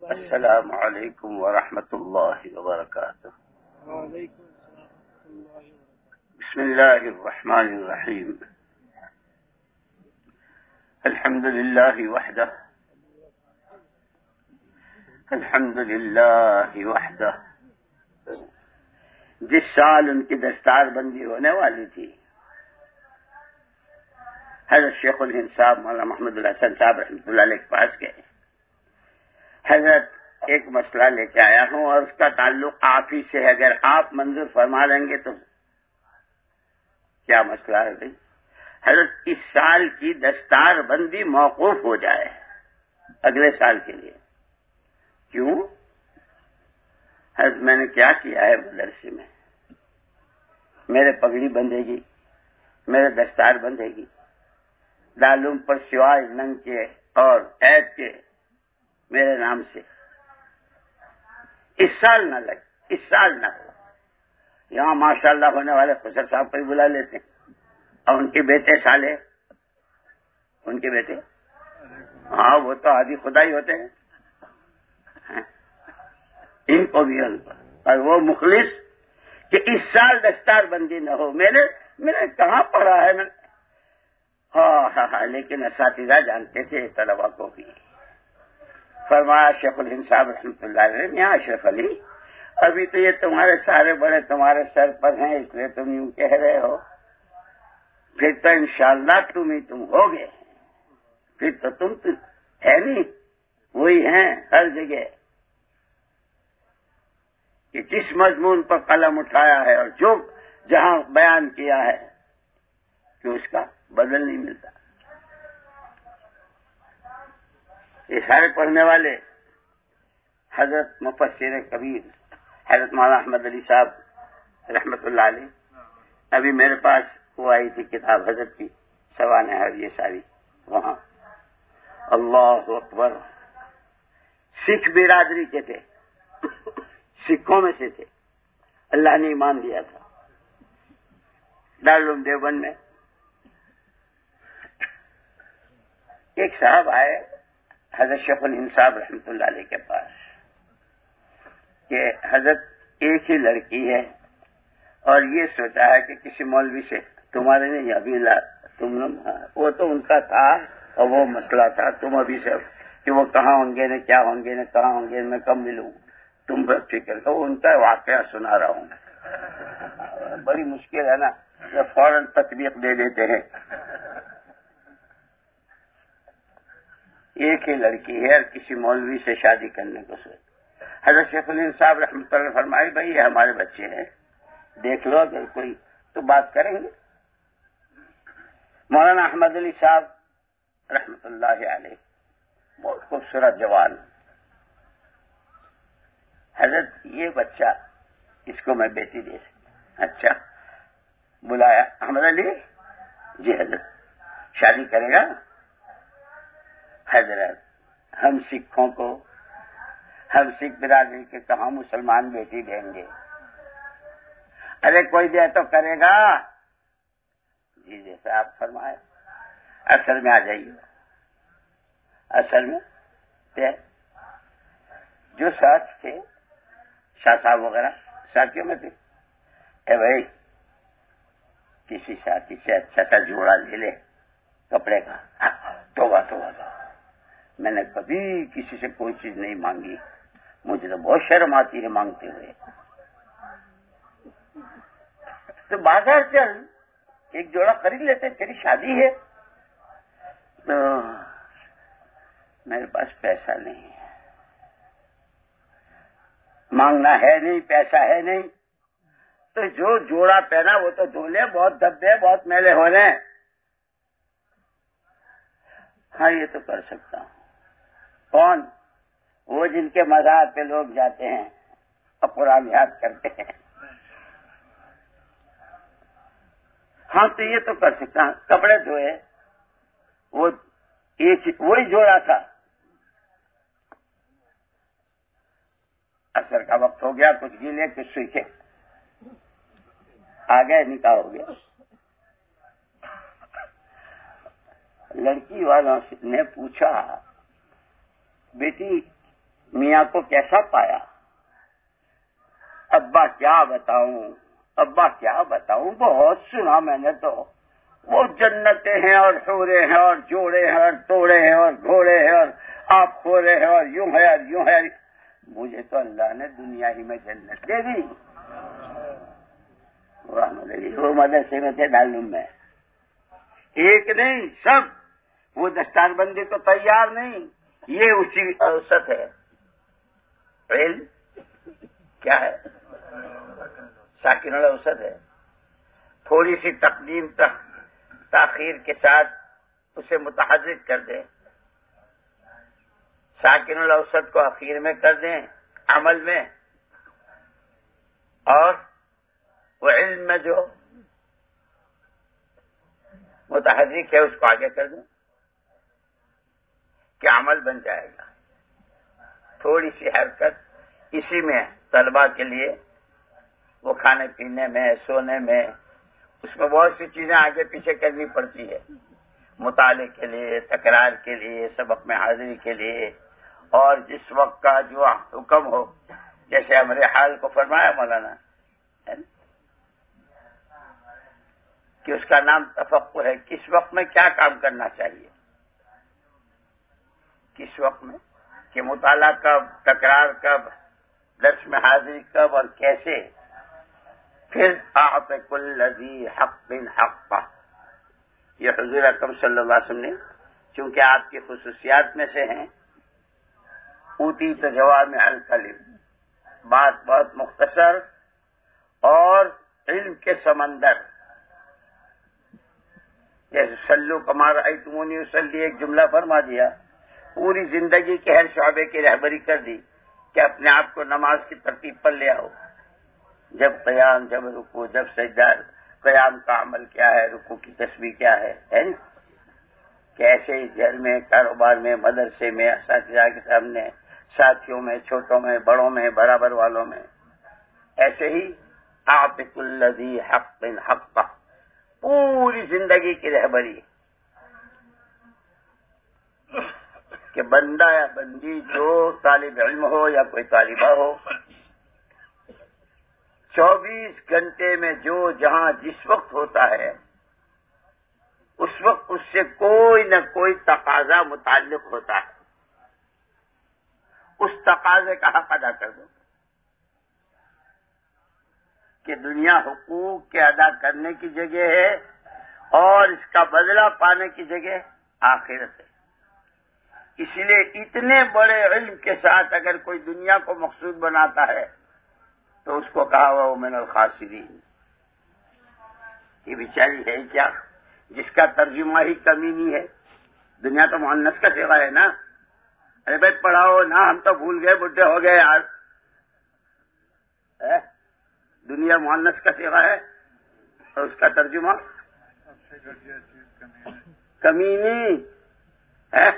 السلام علیکم ورحمۃ اللہ وبرکاتہ. بسم اللہ الرحمن الرحیم. الحمد للہ وحدہ الحمد للہ وحدہ. جس سال ان کی دستار بندی ہونے والی تھی، حضرت شیخ الہند صاحب مولانا محمد الحسن صاحب رحمۃ اللہ علیہ کے پاس گئے. حضرت ایک مسئلہ لے کے آیا ہوں اور اس کا تعلق آپ ہی سے ہے، اگر آپ منظور فرما لیں گے تو. کیا مسئلہ ہے بھائی؟ حضرت اس سال کی دستار بندی موقوف ہو جائے اگلے سال کے لیے. کیوں؟ حضرت میں نے کیا کیا ہے مدرسے میں؟ میرے پگڑی بندھے گی، میرے دستار بندھے گی، دارالعلوم پر سوائے ننگ کے اور عید کے میرے نام سے. اس سال نہ لگ، اس سال نہ ہو. یہاں ماشاءاللہ ہونے والے خسر صاحب کو ہی بلا لیتے ہیں، اور ان کے بیٹے سالے، ان کے بیٹے، ہاں وہ تو آدھی خدا ہی ہوتے ہیں. ان کو بھی اور وہ مخلص کہ اس سال دستار بندی نہ ہو. میں نے کہاں پڑھا ہے؟ ہاں لیکن اساتذہ جانتے تھے طلبا کو بھی. فرمایا شیخ الہند صاحب رحمۃ اللہ علیہ، میاں اشرف علی، ابھی تو یہ تمہارے سارے بڑے تمہارے سر پر ہیں، اس لیے تم یوں کہہ رہے ہو. پھر تو انشاءاللہ تم ہوگے. پھر تو تم ہے نہیں، وہی ہیں ہر جگہ کہ جس مضمون پر قلم اٹھایا ہے اور جو جہاں بیان کیا ہے کہ اس کا بدل نہیں ملتا. یہ سارے پڑھنے والے حضرت مفسر کبیر حضرت مولانا احمد علی صاحب رحمۃ اللہ علیہ، ابھی میرے پاس وہ آئی تھی کتاب حضرت کی سوانح اور یہ ساری وہاں. اللہ اکبر. سکھ برادری کے تھے، سکھوں میں سے تھے، اللہ نے ایمان دیا تھا. دارالعلوم دیوبند میں ایک صاحب آئے حضرت شیخ الہند صاحب رحمۃ اللہ علیہ کے پاس کہ حضرت ایک ہی لڑکی ہے اور یہ سوچا ہے کہ کسی مولوی سے، تمہارے نہیں ابھی وہ تو ان کا تھا اور وہ مسئلہ تھا، تم ابھی سے کہ وہ کہاں ہوں گے نہ کیا ہوں گے نہ کہاں ہوں گے، میں کب ملوں. تم بس فکر کرو، ان کا واقعہ سنا رہا ہوں. بڑی مشکل ہے نا، جب فوراً تطبیق دے دیتے ہیں. ایک ہی لڑکی ہے اور کسی مولوی سے شادی کرنے کو سوچ. حضرت شیخ الہند صاحب رحمۃ اللہ فرمائے بھائی یہ ہمارے بچے ہیں، دیکھ لو اگر کوئی تو بات کریں گے. مولانا احمد علی صاحب رحمۃ اللہ علیہ بہت خوبصورت جوان. حضرت یہ بچہ اس کو میں بیٹی دے سکتا. اچھا بلایا احمد علی، جی حضرت شادی کرے گا؟ حضرت ہم سکھوں کو، ہم سکھ برادری کے کہاں مسلمان بیٹی دیں گے؟ ارے کوئی دے تو کرے گا. جی جیسا آپ فرمائے. اصل میں آ جائیے. اصل میں جو ساتھ تھے شاہ صاحب وغیرہ ساتھیوں میں تھے، اے بھائی کسی ساتھی سے اچھا سا جوڑا لے لے کپڑے کا. توبہ توبہ، میں نے کبھی کسی سے کوئی چیز نہیں مانگی، مجھے تو بہت شرم آتی ہے مانگتے ہوئے. تو بازار چل ایک جوڑا خرید لیتے، تیری شادی ہے. تو میرے پاس پیسہ نہیں ہے، مانگنا ہے نہیں، پیسہ ہے نہیں. تو جو جوڑا پہنا وہ تو دھو لے، بہت دبے بہت میلے ہونے. ہاں یہ تو کر سکتا ہوں. کون؟ وہ جن کے مزار پہ لوگ جاتے ہیں اور قرآن یاد کرتے ہیں. ہاں تو یہ تو کر سکتا ہوں. کپڑے دھوئے، وہ وہی جوڑا تھا. اثر کا وقت ہو گیا، کچھ گیلے کچھ سوکھے، آ گئے، نکاح ہو گیا. لڑکی والوں نے پوچھا بیٹی میاں کو کیسا پایا؟ ابا کیا بتاؤں، بہت سنا میں نے تو، وہ جنتیں ہیں اور حورے ہیں اور جوڑے ہیں اور توڑے ہیں اور گھوڑے ہیں اور آپ خورے ہیں اور یوں ہے اور یوں ہے. مجھے تو اللہ نے دنیا ہی میں جنت دے دی. وہ مدرسے میں تھے معلوم میں، ایک نہیں سب. وہ دستار بندی تو تیار نہیں. یہ اسی اوسط ہے. علم کیا ہے؟ ساکن الاوسط ہے. تھوڑی سی تقدیم تاخیر کے ساتھ اسے متحرک کر دیں، ساکن الاوسط کو اخیر میں کر دیں عمل میں، اور وہ علم میں جو متحرک ہے اس کو آگے کر دیں کہ عمل بن جائے گا. تھوڑی سی حرکت اسی میں طلباء کے لیے، وہ کھانے پینے میں، سونے میں، اس میں بہت سی چیزیں آگے پیچھے کرنی پڑتی ہے، مطالعے کے لیے، تکرار کے لیے، سبق میں حاضری کے لیے. اور جس وقت کا جو حکم ہو، جیسے ہمارے حال کو فرمایا مولانا کہ اس کا نام تفقہ ہے. کس وقت میں کیا کام کرنا چاہیے، کس وقت میں کہ مطالعہ کب، تکرار کب، درس میں حاضری کب اور کیسے. پھر اعط کل ذی حق حقہ. یہ حضور اکرم صلی اللہ علیہ وسلم نے چونکہ آپ کی خصوصیات میں سے ہیں، اوتی تو جوامع الکلم، بات بہت مختصر اور علم کے سمندر. جیسے سلو کما رأیتمونی اصلی ایک جملہ فرما دیا، پوری زندگی کے ہر شعبے کی رہبری کر دی کہ اپنے آپ کو نماز کی ترتیب پر لے آؤ. جب قیام، جب رکوع، جب سجدہ. قیام کا عمل کیا ہے، رکوع کی تسبیح کیا ہے کہ ایسے ہی گھر میں، کاروبار میں، مدرسے میں، اساتذہ کے سامنے، ساتھیوں میں، چھوٹوں میں، بڑوں میں، برابر والوں میں، ایسے ہی اعط کل ذی حق حقہ. پوری زندگی کی رہبری کہ بندہ یا بندی جو طالب علم ہو یا کوئی طالبہ ہو، 24 گھنٹے میں جو جہاں جس وقت ہوتا ہے، اس وقت اس سے کوئی نہ کوئی تقاضا متعلق ہوتا ہے. اس تقاضے کا حق ادا کر دو کہ دنیا حقوق کے ادا کرنے کی جگہ ہے اور اس کا بدلہ پانے کی جگہ آخرت ہے. اس لیے اتنے بڑے علم کے ساتھ اگر کوئی دنیا کو مقصود بناتا ہے تو اس کو کہا ہوا من الخاسرین. یہ بیچاری ہے کیا جس کا ترجمہ ہی کمینی ہے. دنیا تو مؤنث کا صیغہ ہے نا. ارے بھائی پڑھاؤ نا، ہم تو بھول گئے، بڈھے ہو گئے یار. دنیا مؤنث کا صیغہ ہے اور اس کا ترجمہ کمینی ہے.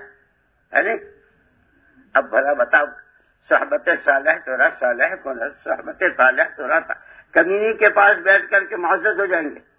اب بھلا بتاؤ، صحبت صالح تو رہا، صالح کو صحبت صالح تو رہا تھا، کمینی کے پاس بیٹھ کر کے معزز ہو جائیں گے.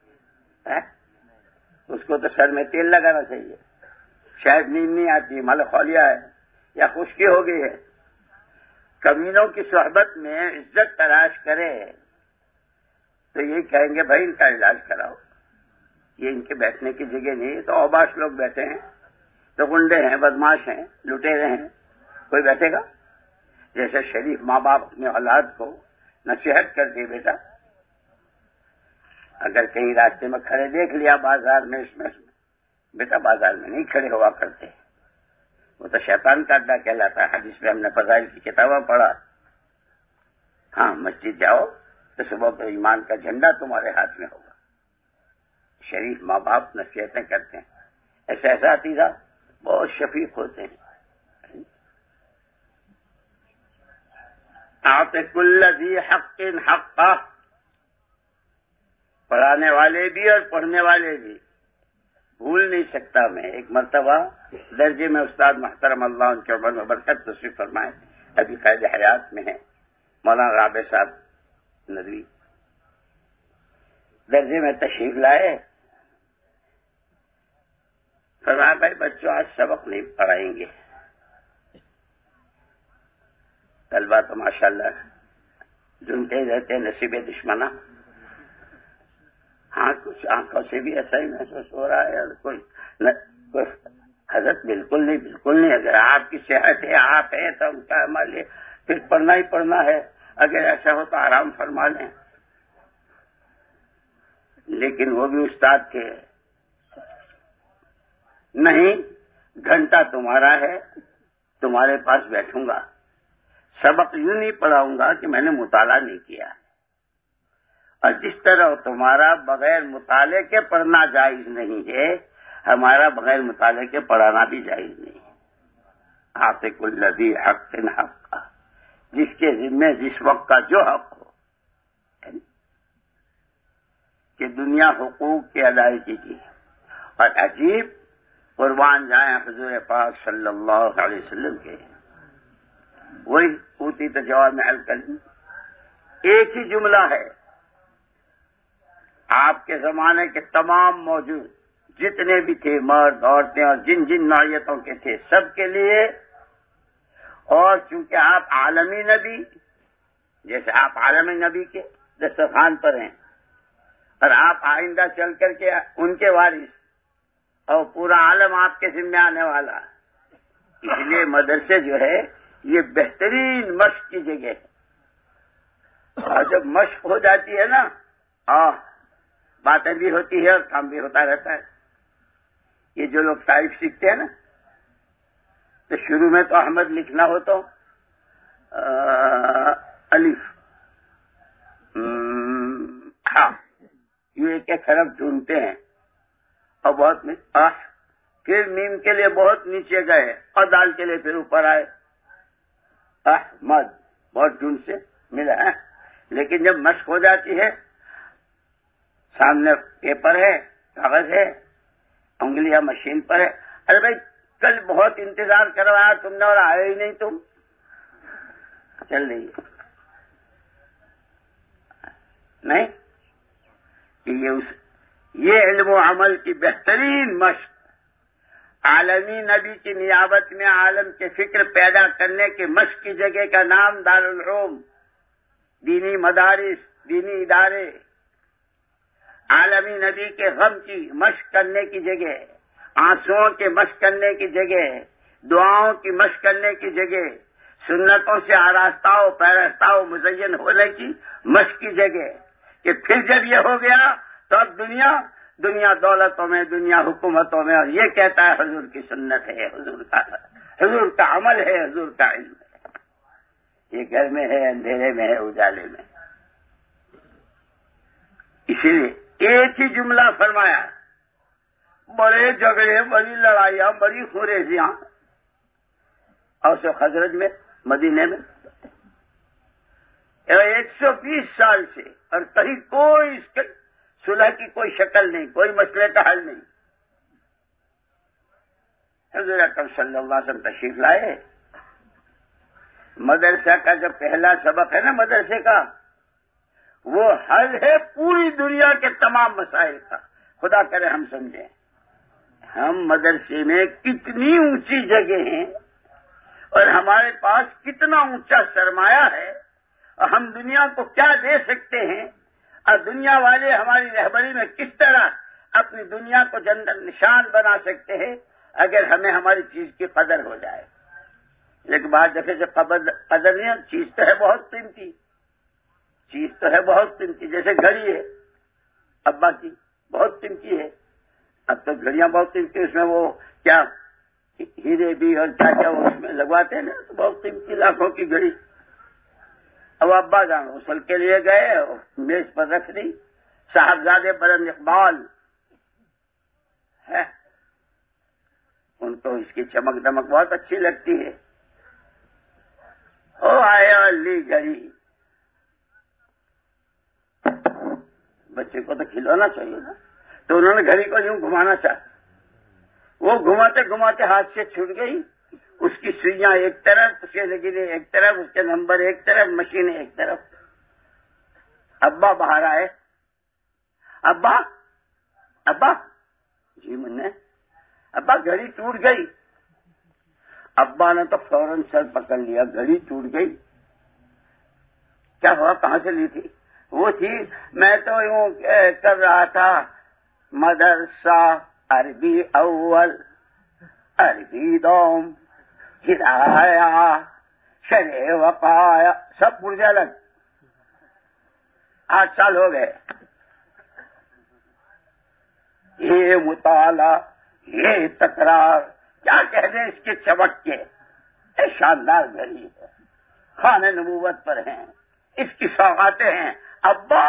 اس کو تو سر میں تیل لگانا چاہیے. شاید نیند نہیں آتی، مال خولیا ہے یا خشکی ہو گئی ہے. کمینوں کی صحبت میں عزت تلاش کرے تو یہ کہیں گے بھائی ان کا علاج کراؤ، یہ ان کے بیٹھنے کی جگہ نہیں. تو اوباش لوگ بیٹھے ہیں، تو گنڈے ہیں، بدماش ہیں، لٹیرے ہیں، کوئی بیٹھے گا؟ جیسے شریف ماں باپ اپنے اولاد کو نصیحت کر دی، بیٹا اگر کہیں راستے میں کھڑے دیکھ لیا بازار میں، اس میں بیٹا بازار میں نہیں کھڑے ہوا کرتے، وہ تو شیطان کا اڈا کہلاتا ہے. حدیث میں ہم نے فضائل کی کتابیں پڑھا. ہاں مسجد جاؤ تو صبح کو ایمان کا جھنڈا تمہارے ہاتھ میں ہوگا. شریف ماں باپ نصیحتیں کرتے ہیں. ایسے اساتذہ بہت شفیق ہوتے ہیں. اعط کل ذی حق حقہ. پڑھانے والے بھی اور پڑھنے والے بھی. بھول نہیں سکتا میں، ایک مرتبہ درجے میں استاد محترم اللہ ان کے عمر میں برکت تشریف فرمائے، ابھی قید حیات میں ہیں، مولانا رابع صاحب ندوی درجے میں تشریف لائے. فرمایا بھائی بچوں آج سبق نہیں پڑھائیں گے. طلبا تو ماشاءاللہ ڈھونڈتے ہی رہتے نصیب دشمنا. ہاں کچھ آنکھوں سے بھی ایسا ہی محسوس ہو رہا ہے. کوئی حضرت بالکل نہیں. اگر آپ کی صحت ہے آپ ہے تو کیا مان لے پھر پڑھنا ہی پڑھنا ہے. اگر ایسا ہو تو آرام فرما لیں. لیکن وہ بھی استاد تھے. نہیں گھنٹہ تمہارا ہے, تمہارے پاس بیٹھوں گا, سبق یوں نہیں پڑھاؤں گا کہ میں نے مطالعہ نہیں کیا. اور جس طرح تمہارا بغیر مطالعے کے پڑھنا جائز نہیں ہے, ہمارا بغیر مطالعے کے پڑھانا بھی جائز نہیں ہے. عاطق الذی حق حق, جس کے ذمے جس وقت کا جو حق ہو, کہ دنیا حقوق کی ادائیگی کی. اور عجیب قربان جائیں حضور پاک صلی اللہ علیہ وسلم کے, وہی اوتی تو جواب میں الکلم, ایک ہی جملہ ہے. آپ کے زمانے کے تمام موجود جتنے بھی تھے مرد عورتیں اور جن جن نوعیتوں کے تھے سب کے لیے. اور چونکہ آپ عالمی نبی, جیسے آپ عالمی نبی کے دسترخوان پر ہیں اور آپ آئندہ چل کر کے ان کے وارث, اور پورا عالم آپ کے ذمہ آنے والا, اس لیے مدرسے جو ہے یہ بہترین مشق کی جگہ ہے. اور جب مشق ہو جاتی ہے نا, باتیں بھی ہوتی ہے اور کام بھی ہوتا رہتا ہے. یہ جو لوگ ٹائپ سیکھتے ہیں نا, تو شروع میں تو احمد لکھنا ہو تو الف ہاں یہ ایک ایک حرف ڈھونڈتے ہیں, اور بہت پھر میم کے لیے بہت نیچے گئے اور دال کے لیے پھر اوپر آئے. احمد بہت ڈھونڈ سے ملا ہے. لیکن جب مشق ہو جاتی ہے, سامنے پیپر ہے, کاغذ ہے, انگلیاں مشین پر ہے, ارے بھائی کل بہت انتظار کروایا تم نے اور آئے ہی نہیں تم, چل رہی ہے نہیں. یہ علم و عمل کی بہترین مشق, عالمی نبی کی نیابت میں عالم کے فکر پیدا کرنے کی مشق کی جگہ کا نام دارالعلوم, دینی مدارس, دینی ادارے. عالمی نبی کے غم کی مشق کرنے کی جگہ, آنسوؤں کے مشق کرنے کی جگہ, دعاؤں کی مشق کرنے کی جگہ, سنتوں سے آراستہ و پیراستہ و مزین ہونے کی مشق کی جگہ. کہ پھر جب یہ ہو گیا تو اب دنیا دولتوں میں, دنیا حکومتوں میں, اور یہ کہتا ہے حضور کی سنت ہے, حضور کا عمل ہے, حضور کا علم ہے. یہ گھر میں ہے, اندھیرے میں ہے, اجالے میں. اسی لیے ایک ہی جملہ فرمایا, بڑے جھگڑے, بڑی لڑائیاں, بڑی خوریزیاں اوس و خزرج میں, مدینے میں 120 سال سے, اور کہیں کوئی اس کے صلح کی کوئی شکل نہیں, کوئی مسئلے کا حل نہیں. حضور اکرم صلی اللہ علیہ وسلم تشریف لائے. مدرسہ کا جو پہلا سبق ہے نا مدرسے کا, وہ حل ہے پوری دنیا کے تمام مسائل کا. خدا کرے ہم سمجھیں ہم مدرسے میں کتنی اونچی جگہ ہیں اور ہمارے پاس کتنا اونچا سرمایہ ہے, اور ہم دنیا کو کیا دے سکتے ہیں, اور دنیا والے ہماری رہبری میں کس طرح اپنی دنیا کو جنت نشان بنا سکتے ہیں اگر ہمیں ہماری چیز کی قدر ہو جائے. لیکن بعض دفعے سے قدر نہیں, چیز تو ہے بہت قیمتی, چیز تو ہے بہت قیمتی. جیسے گھڑی ہے ابا کی, بہت قیمتی ہے. اب تو گھڑیاں بہت قیمتی, اس میں وہ کیا ہیرے بھی اور کیا کیا اس میں لگواتے ہیں نا, تو بہت قیمتی لاکھوں کی گھڑی. اب ابا جان غسل کے لیے گئے, میز پر رکھ دی, صاحبزادے بلند اقبال ہے, ان کو اس کی چمک دمک بہت اچھی لگتی ہے. او آیا لی گھڑی, بچے کو تو کھلوانا چاہیے نا, تو انہوں نے گھڑی کو یوں گھمانا چاہا, وہ گھماتے گھماتے ہاتھ سے چھوٹ گئی. اس کی سوئیاں ایک طرف, اس کے لگینے ایک طرف, اس کے نمبر ایک طرف, مشینیں ایک طرف. ابا باہر آئے, ابا ابا جی منہ, ابا گھڑی ٹوٹ گئی. ابا نے تو فوراً سر پکڑ لیا, گھڑی ٹوٹ گئی, کیا ہوا؟ کہاں سے لی تھی وہ چیز؟ میں تو یوں کر رہا تھا مدرسہ عربی اول، عربی دوم، ہدایہ، شرع وقایہ، سب پرزے الگ. 8 سال ہو گئے. یہ مطالعہ، یہ تکرار، کیا کہہ دیں اس کے چمک کے. شاندار گھڑی ہے، خانہ نبوت پر ہیں، اس کی سوغاتیں ہیں. ابا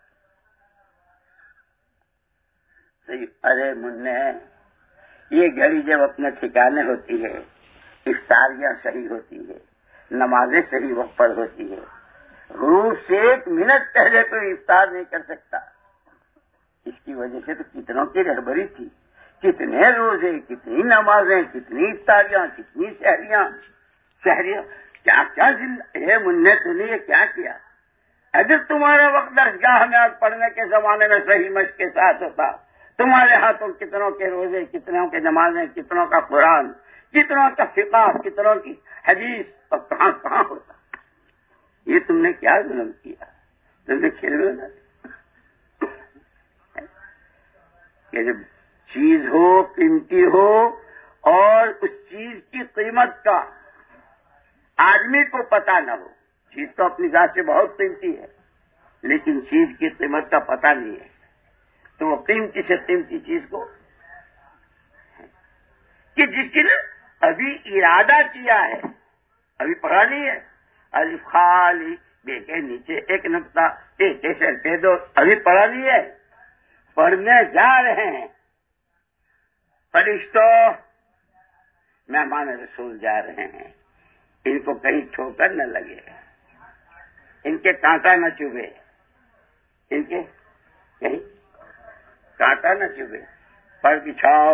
ارے منہ، یہ گھڑی جب اپنے ٹھکانے ہوتی ہے، افطاریاں صحیح ہوتی ہے، نمازیں صحیح وقت پر ہوتی ہے. غروب سے 1 منٹ پہلے تو افطار نہیں کر سکتا. اس کی وجہ سے تو کتنوں کی رہبری تھی، کتنے روزے، کتنی نمازیں، کتنی افطاریاں، کتنی شہریاں، کیا کیا منہ تو نے یہ کیا کیا؟ اگر تمہارا وقت درسگاہ میں آج پڑھنے کے زمانے میں صحیح مشق کے ساتھ ہوتا، تمہارے ہاتھوں کتنوں کے روزے، کتنوں کے نمازیں، کتنوں کا قرآن، کتنوں کا فقہ، کتنوں کی حدیث، اور کہاں کہاں ہوتا. یہ تم نے کیا ظلم کیا؟ تم نے کھیل میں کہ جب چیز ہو، قیمتی ہو، اور اس چیز کی قیمت کا آدمی کو پتہ نہ ہو. چیز تو اپنی ذات سے بہت قیمتی ہے، لیکن چیز کی قیمت کا پتہ نہیں ہے، تو وہ قیمتی سے قیمتی چیز کو کہ جس نے ابھی ارادہ کیا ہے، ابھی پڑھا نہیں ہے. الف خالی بے کے نیچے ایک نقطہ، ایک ایسے پہ دو، ابھی پڑھا نہیں ہے. پڑھنے جا رہے ہیں. فرشتوں، مہمان رسول جا رہے ہیں، ان کو کہیں ٹھوکر نہ لگے، ان کے کانٹا نہ چبھے، ان کے کہیں کانٹا نہ چبھے. پر بچھاؤ،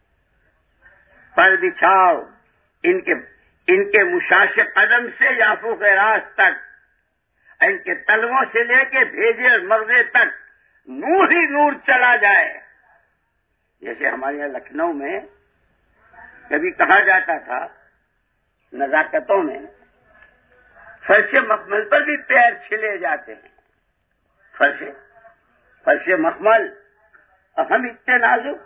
پر بچھاؤ. ان کے مشاش قدم سے یافوق راست تک، ان کے تلووں سے لے کے بھیجے اور مغزے تک نور ہی نور چلا جائے. جیسے ہمارے یہاں لکھنؤ میں کبھی کہا جاتا تھا نزاکتوں میں، فرش مخمل پر بھی پیر چھلے جاتے ہیں. فرش مخمل. اور ہم اتنے نازک،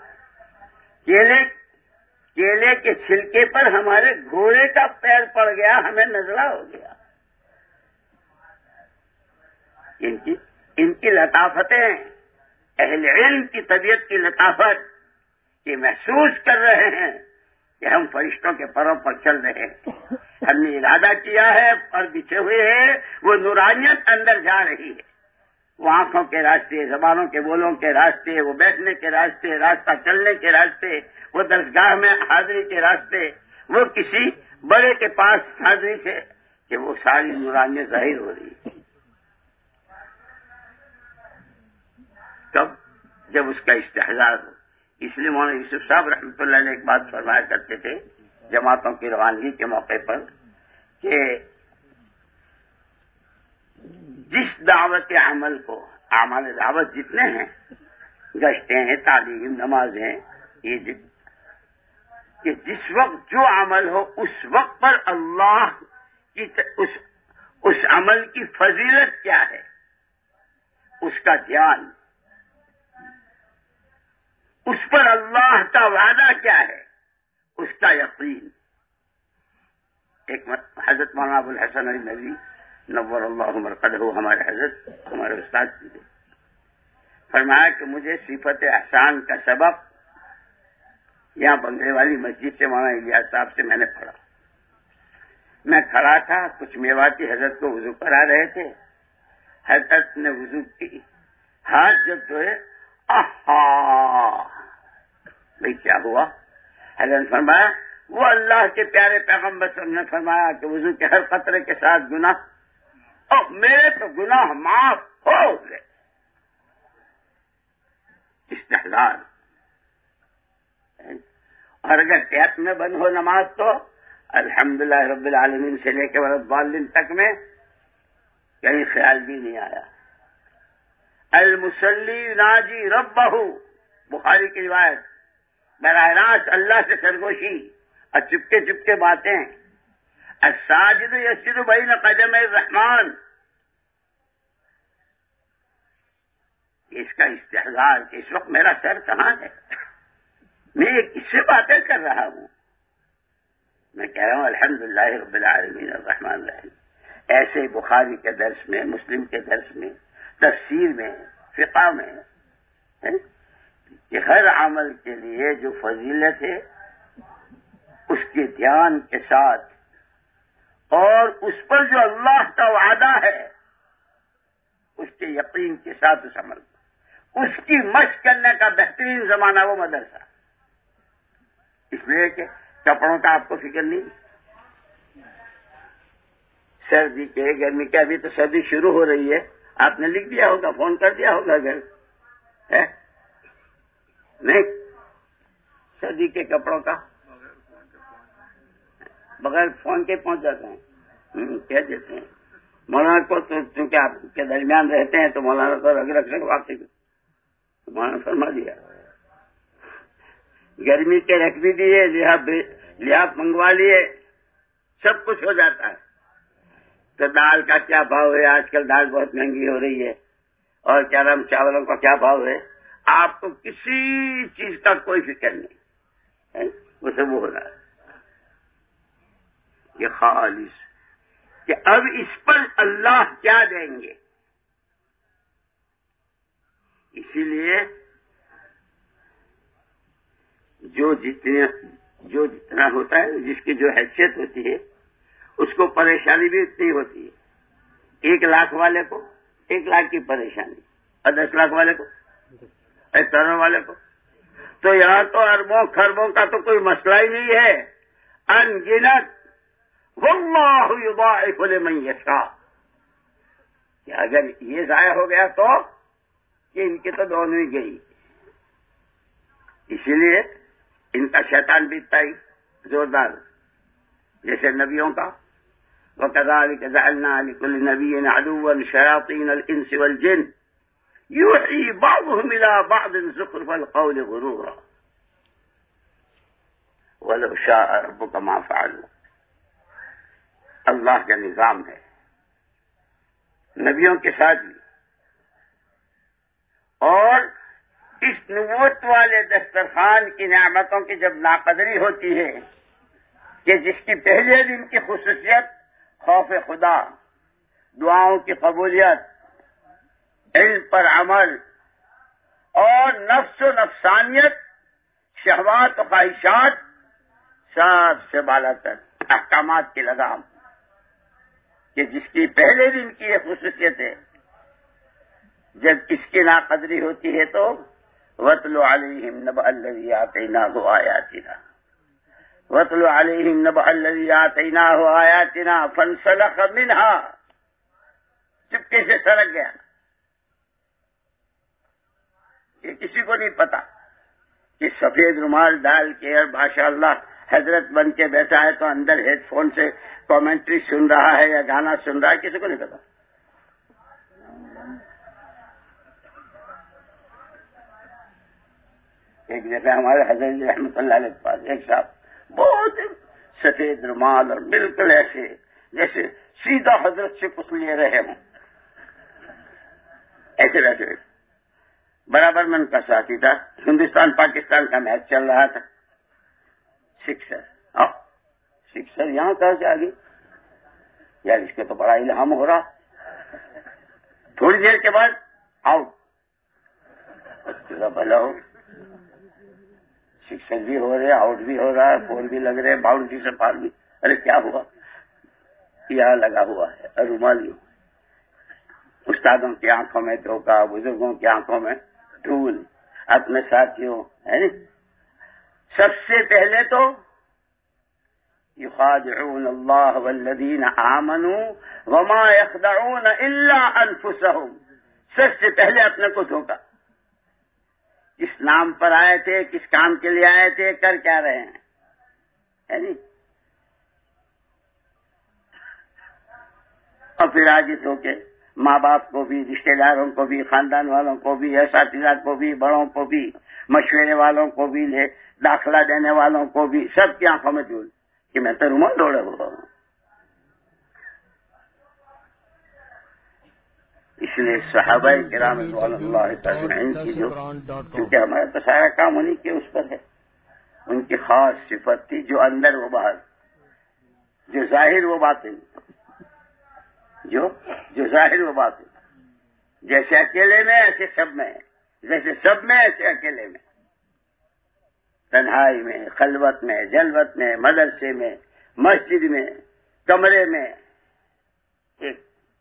کیلے کے چھلکے پر ہمارے گھوڑے کا پیر پڑ گیا، ہمیں نزلہ ہو گیا. ان کی لطافتیں، اہل علم کی طبیعت کی لطافت، یہ محسوس کر رہے ہیں کہ ہم فرشتوں کے پروں پر چل رہے ہیں. ہم نے ارادہ کیا ہے، پر بچھے ہوئے ہیں، وہ نورانیت اندر جا رہی ہے. وہ آنکھوں کے راستے، زبانوں کے بولوں کے راستے، وہ بیٹھنے کے راستے، راستہ چلنے کے راستے، وہ درسگاہ میں حاضری کے راستے، وہ کسی بڑے کے پاس حاضری سے، کہ وہ ساری نورانیت ظاہر ہو رہی ہے. کب؟ جب اس کا استحضار ہو. اس لیے مولانا یوسف صاحب رحمۃ اللہ علیہ ایک بات فرمایا کرتے تھے جماعتوں کی روانگی کے موقع پر، کہ جس دعوت عمل کو، اعمال دعوت جتنے ہیں، گشتیں ہیں، تعلیم، نمازیں، یہ کہ جس وقت جو عمل ہو اس وقت پر اللہ کی اس عمل کی فضیلت کیا ہے، اس کا دھیان، اس پر اللہ کا وعدہ کیا ہے، اس کا یقین. ایک حضرت مولانا ابو الحسن علی ندوی نور اللہ مرقدہ، ہمارے حضرت، ہمارے استاد تھے، فرمایا کہ مجھے صفت احسان کا سبق یہاں بنگلے والی مسجد سے مولانا الیاس صاحب سے میں نے پڑھا. میں کھڑا تھا، کچھ میواتی حضرت کو وضو کرا رہے تھے. حضرت نے وضو کی، ہاتھ جب دھوئے، بھئی کیا ہوا؟ حضرت نے فرمایا وہ اللہ کے پیارے پیغمبر صلی اللہ علیہ وسلم نے فرمایا کہ وضو کے ہر قطرے کے ساتھ گناہ، اور میرے تو گناہ معاف ہو گئے. استحلال. اور اگر ٹیپ میں بند ہو نماز تو الحمدللہ رب العالمین سے لے کے والدین تک میں کہیں خیال بھی نہیں آیا. المصلی ناجی ربہ، بخاری کی روایت، براہ راست اللہ سے سرگوشی اور چپکے چپکے باتیں. الساجد یسجد بین قدمی الرحمن، کہ اس کا استحضار کہ اس وقت میرا سر کہاں ہے، میں کس سے باتیں کر رہا ہوں؟ میں کہہ رہا ہوں الحمدللہ رب العالمین الرحمن الرحیم. ایسے بخاری کے درس میں، مسلم کے درس میں، تفسیر میں، فقہ میں کہ ہر عمل کے لیے جو فضیلت ہے اس کے دھیان کے ساتھ اور اس پر جو اللہ کا وعدہ ہے اس کے یقین کے ساتھ اس عمل اس کی مشق کرنے کا بہترین زمانہ وہ مدرسہ. اس لیے کہ کپڑوں کا آپ کو فکر نہیں، سردی کے گرمی کے، ابھی تو سردی شروع ہو رہی ہے، آپ نے لکھ دیا ہوگا، فون کر دیا ہوگا گھر نہیں، سردی کے کپڑوں کا بغیر فون کے پہنچ جاتے ہیں، کہہ دیتے ہیں. مولانا کو تو چونکہ آپ کے درمیان رہتے ہیں تو مولانا کو رگ رکھنے کو آپ سے مولانا فرما دیا. گرمی کے رکھ بھی دیے، لحاظ منگوا لیے، سب کچھ ہو جاتا ہے. تو دال کا کیا بھاؤ ہے؟ آج کل دال بہت مہنگی ہو رہی ہے، اور کیا نام چاولوں کا کیا بھاؤ ہے؟ آپ کو کسی چیز کا کوئی فکر نہیں، وہ سب ہو رہا ہے. یہ خالص کہ اب اس پر اللہ کیا دیں گے. اسی لیے جو جتنا ہوتا ہے، جس کی جو حیثیت ہوتی ہے اس کو پریشانی بھی اتنی ہوتی ہے. 1 لاکھ والے کو 1 لاکھ کی پریشانی، اور 10 لاکھ والے کو، 1 کروڑ والے کو. تو یہاں تو اربوں خربوں کا تو کوئی مسئلہ ہی نہیں ہے، ان گنت. واللہ یضاعف لمن یشاء. کہ اگر یہ ضائع ہو گیا تو کہ ان کی تو دونوں ہی گئی. اسی لیے ان کا شیطان بھی اتنا ہی زوردار جیسے نبیوں کا. وَكَذَلِكَ جَعَلْنَا لِكُلِّ نَبِيٍّ عَدُوًّا شَيَاطِينَ الْإِنسِ وَالْجِنِّ يُوحِي بَعْضُهُمْ إِلَىٰ بَعْضٍ زُخْرُفَ الْقَوْلِ غُرُورًا وَلَوْ شَاءَ رَبُّكَ مَا فَعَلُوا. اللہ کا نظام ہے نبیوں کے ساتھ بھی. اور اس نبوت والے دسترخوان کی نعمتوں کی جب ناقدری ہوتی ہے کہ جس کی پہلے دن کی خصوصیت خوف خدا، دعاؤں کی قبولیت، علم پر عمل، اور نفس و نفسانیت، شہوات و خواہشات، سب سے بالا تر احکامات کی لگام، کہ جس کی پہلے دن کی یہ خصوصیت ہے، جب اس کی ناقدری ہوتی ہے تو وَاتْلُ عَلَيْهِمْ نَبَأَ الَّذِي آتَيْنَاهُ آيَاتِنَا وَاتْلُ عَلَيْهِمْ نَبَأَ الَّذِي آتَيْنَاهُ آيَاتِنَا فَانْسَلَخَ مِنْهَا. چپکے سے سرک گیا. یہ کسی کو نہیں پتا کہ سفید رومال ڈال کے اور ماشاءاللہ حضرت بن کے بیٹھا ہے تو اندر ہیڈ فون سے کامنٹری سن رہا ہے یا گانا سن رہا ہے، کسی کو نہیں پتا. ایک جگہ ہمارے حضرت جی رحمۃ اللہ علیہ کے پاس ایک صاحب بہت سفید رومال اور بالکل ایسے جیسے سیدھا حضرت سے کچھ لیے رہے ہوں، ایسے رہتے. برابر میں ان کا ساتھی تھا. ہندوستان پاکستان کا میچ چل رہا تھا. سکسر یہاں کہاں سے آ گئی یار؟ اس کے تو بڑا الہام ہو رہا. تھوڑی دیر کے بعد آؤٹ. بھلا ہو، سکسر بھی ہو رہے، آؤٹ بھی ہو رہا ہے، 4 بھی لگ رہے، باؤنڈری سے پار بھی. ارے کیا ہوا؟ یہاں لگا ہوا ہے رومال. استادوں کی آنکھوں میں دھوکہ، بزرگوں کی آنکھوں میں دھول، اپنے ساتھیوں ہے. سب سے پہلے تو یخادعون اللہ والذین آمنوا وما یخدعون الا انفسهم. سب سے پہلے اپنے کو دھوکا. کس نام پر آئے تھے، کس کام کے لیے آئے تھے، کر کیا رہے ہیں، ہے نہیں. اور پھر عاجز ہو کے ماں باپ کو بھی، رشتہ داروں کو بھی، خاندان والوں کو بھی، اساتذہ کو بھی، بڑوں کو بھی، مشورے والوں کو بھی، داخلہ دینے والوں کو بھی، سب کی آنکھوں میں دھول کہ میں تو رومال دوڑے ہوا ہوں. اس لیے صحابہ کرام رضوان اللہ اجمعین کی جو کیونکہ ہمارا تو سارا کام انہیں کے اس پر ہے، ان کی خاص صفت تھی جو اندر و باہر، جو ظاہر و باطن، جو ظاہر و باطن، جیسے اکیلے میں ایسے سب میں، جیسے سب میں ایسے اکیلے میں، تنہائی میں، خلوت میں، جلوت میں، مدرسے میں، مسجد میں، کمرے میں، ایک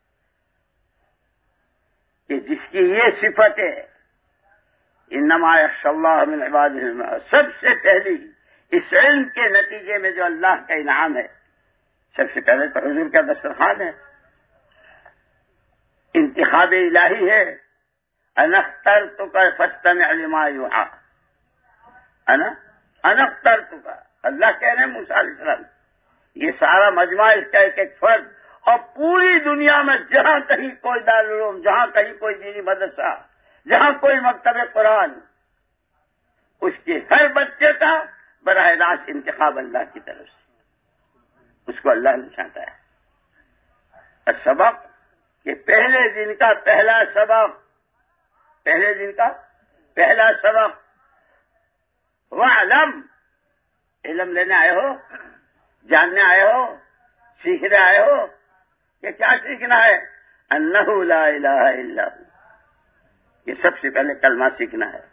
کہ جس کی یہ صفت ہے انما یخشی اللہ من عبادہ العلماء، سب سے پہلی اس علم کے نتیجے میں جو اللہ کا انعام ہے، سب سے پہلے تو حضور کا دسترخوان ہے، انتخاب الہی ہے، انا اخترتک فاستمع لما یوحی، انا اخترتک، اللہ کہہ رہے ہیں موسیٰ علیہ السلام، یہ سارا مجمع اس کا ایک ایک فرد، اور پوری دنیا میں جہاں کہیں کوئی دارالعلوم، جہاں کہیں کوئی دینی مدرسہ، جہاں کوئی مکتب قرآن، اس کے ہر بچے کا براہ راست انتخاب اللہ کی طرف سے، اس کو اللہ نے چاہتا ہے۔ اور سبق کہ پہلے دن کا پہلا سبق، پہلے دن کا پہلا سبق، وَاعْلَمْ، علم لینے آئے ہو، جاننے آئے ہو، سیکھنے آئے ہو، کہ کیا سیکھنا ہے؟ انہ لا الہ الا ہو، یہ سب سے پہلے کلمہ سیکھنا ہے،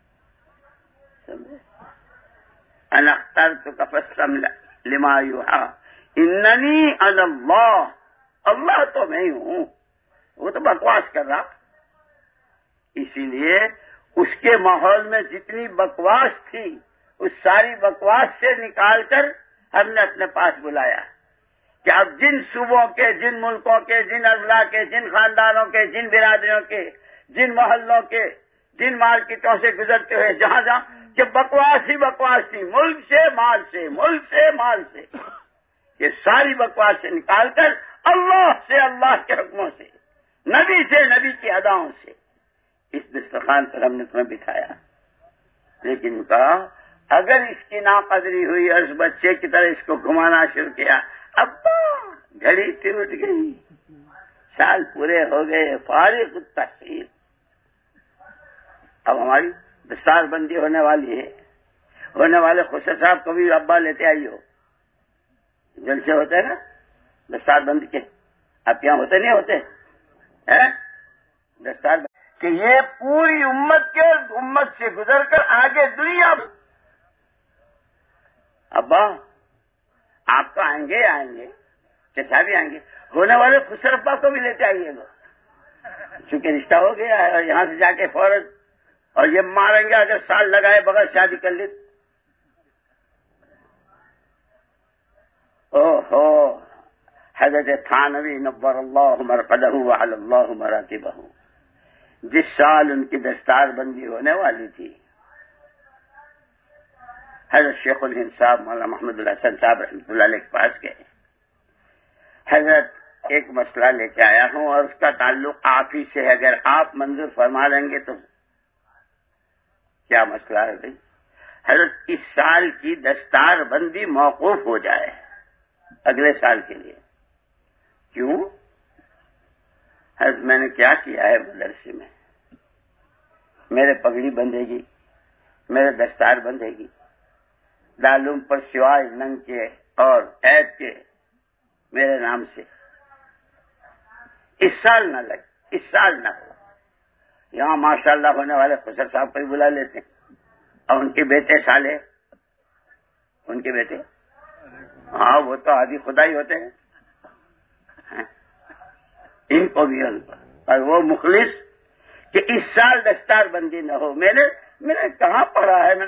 انا اخترتک فاستمع لما یوحی اننی انا اللہ، اللہ تو میں ہی ہوں، وہ تو بکواس کر رہا، اسی لیے اس کے ماحول میں جتنی بکواس تھی اس ساری بکواس سے نکال کر ہم نے اپنے پاس بلایا کہ اب جن صوبوں کے، جن ملکوں کے، جن اضلاع کے، جن خاندانوں کے، جن برادریوں کے، جن محلوں کے، جن مارکیٹوں سے گزرتے ہوئے جہاں جہاں کہ بکواس ہی بکواس تھی، ملک سے مال سے، ملک سے مال سے، یہ ساری بکواس سے نکال کر اللہ سے، اللہ کے حکموں سے، نبی سے، نبی کی اداؤں سے اس دسترخوان پر ہم نے تمہیں بٹھایا۔ لیکن کہا اگر اس کی ناقدری ہوئی اور اس بچے کی طرح اس کو گھمانا شروع کیا، ابا گھڑی ٹوٹ گئی، سال پورے ہو گئے، فارغ التحصیل، اب ہماری دستار بندی ہونے والی ہے، ہونے والے خسر صاحب کو بھی ابا لیتے آئی ہو، جلسے ہوتے ہیں نا دستار بندی کے، آپ یہاں ہوتے نہیں ہوتے ہیں دستار بندی کہ یہ پوری امت کے، امت سے گزر کر آگے دنیا، ابا آپ تو آئیں گے، چچا بھی آئیں گے، ہونے والے خسر ابا کو بھی لیتے آئیے گا، چونکہ رشتہ ہو گیا ہے، اور یہاں سے جا کے فوراً، اور یہ ماریں گے اگر سال لگائے بغیر شادی کر لی، اوہو، حضرت تھانوی نور اللہ مرقدہ وعلی اللہ مراتبہ، جس سال ان کی دستار بندی ہونے والی تھی، حضرت شیخ الہند صاحب مولانا محمد الحسن صاحب رحمۃ اللہ علیہ کے پاس گئے، حضرت ایک مسئلہ لے کے آیا ہوں اور اس کا تعلق آپ ہی سے ہے، اگر آپ منظور فرما لیں گے تو کیا مسئلہ ہے بھائی؟ حضرت اس سال کی دستار بندی موقوف ہو جائے اگلے سال کے لیے، کیوں؟ حضرت میں نے کیا کیا ہے مدرسے میں، میرے پگڑی بندھے گی، میرے دستار بندھے گی، دارالعلوم پر سوائے ننگ کے اور عیب کے میرے نام سے، اس سال نہ لگ، اس سال نہ ہو، یہاں ماشاءاللہ ہونے والے خسر صاحب کو ہی بلا لیتے ہیں، اور ان کے بیٹے سالے، ان کے بیٹے، ہاں وہ تو آدھی خدا ہی ہوتے ہیں، ان کو بھی ان پر، اور وہ مخلص کہ اس سال دستار بندی نہ ہو، میں نے کہاں پڑھا ہے، میں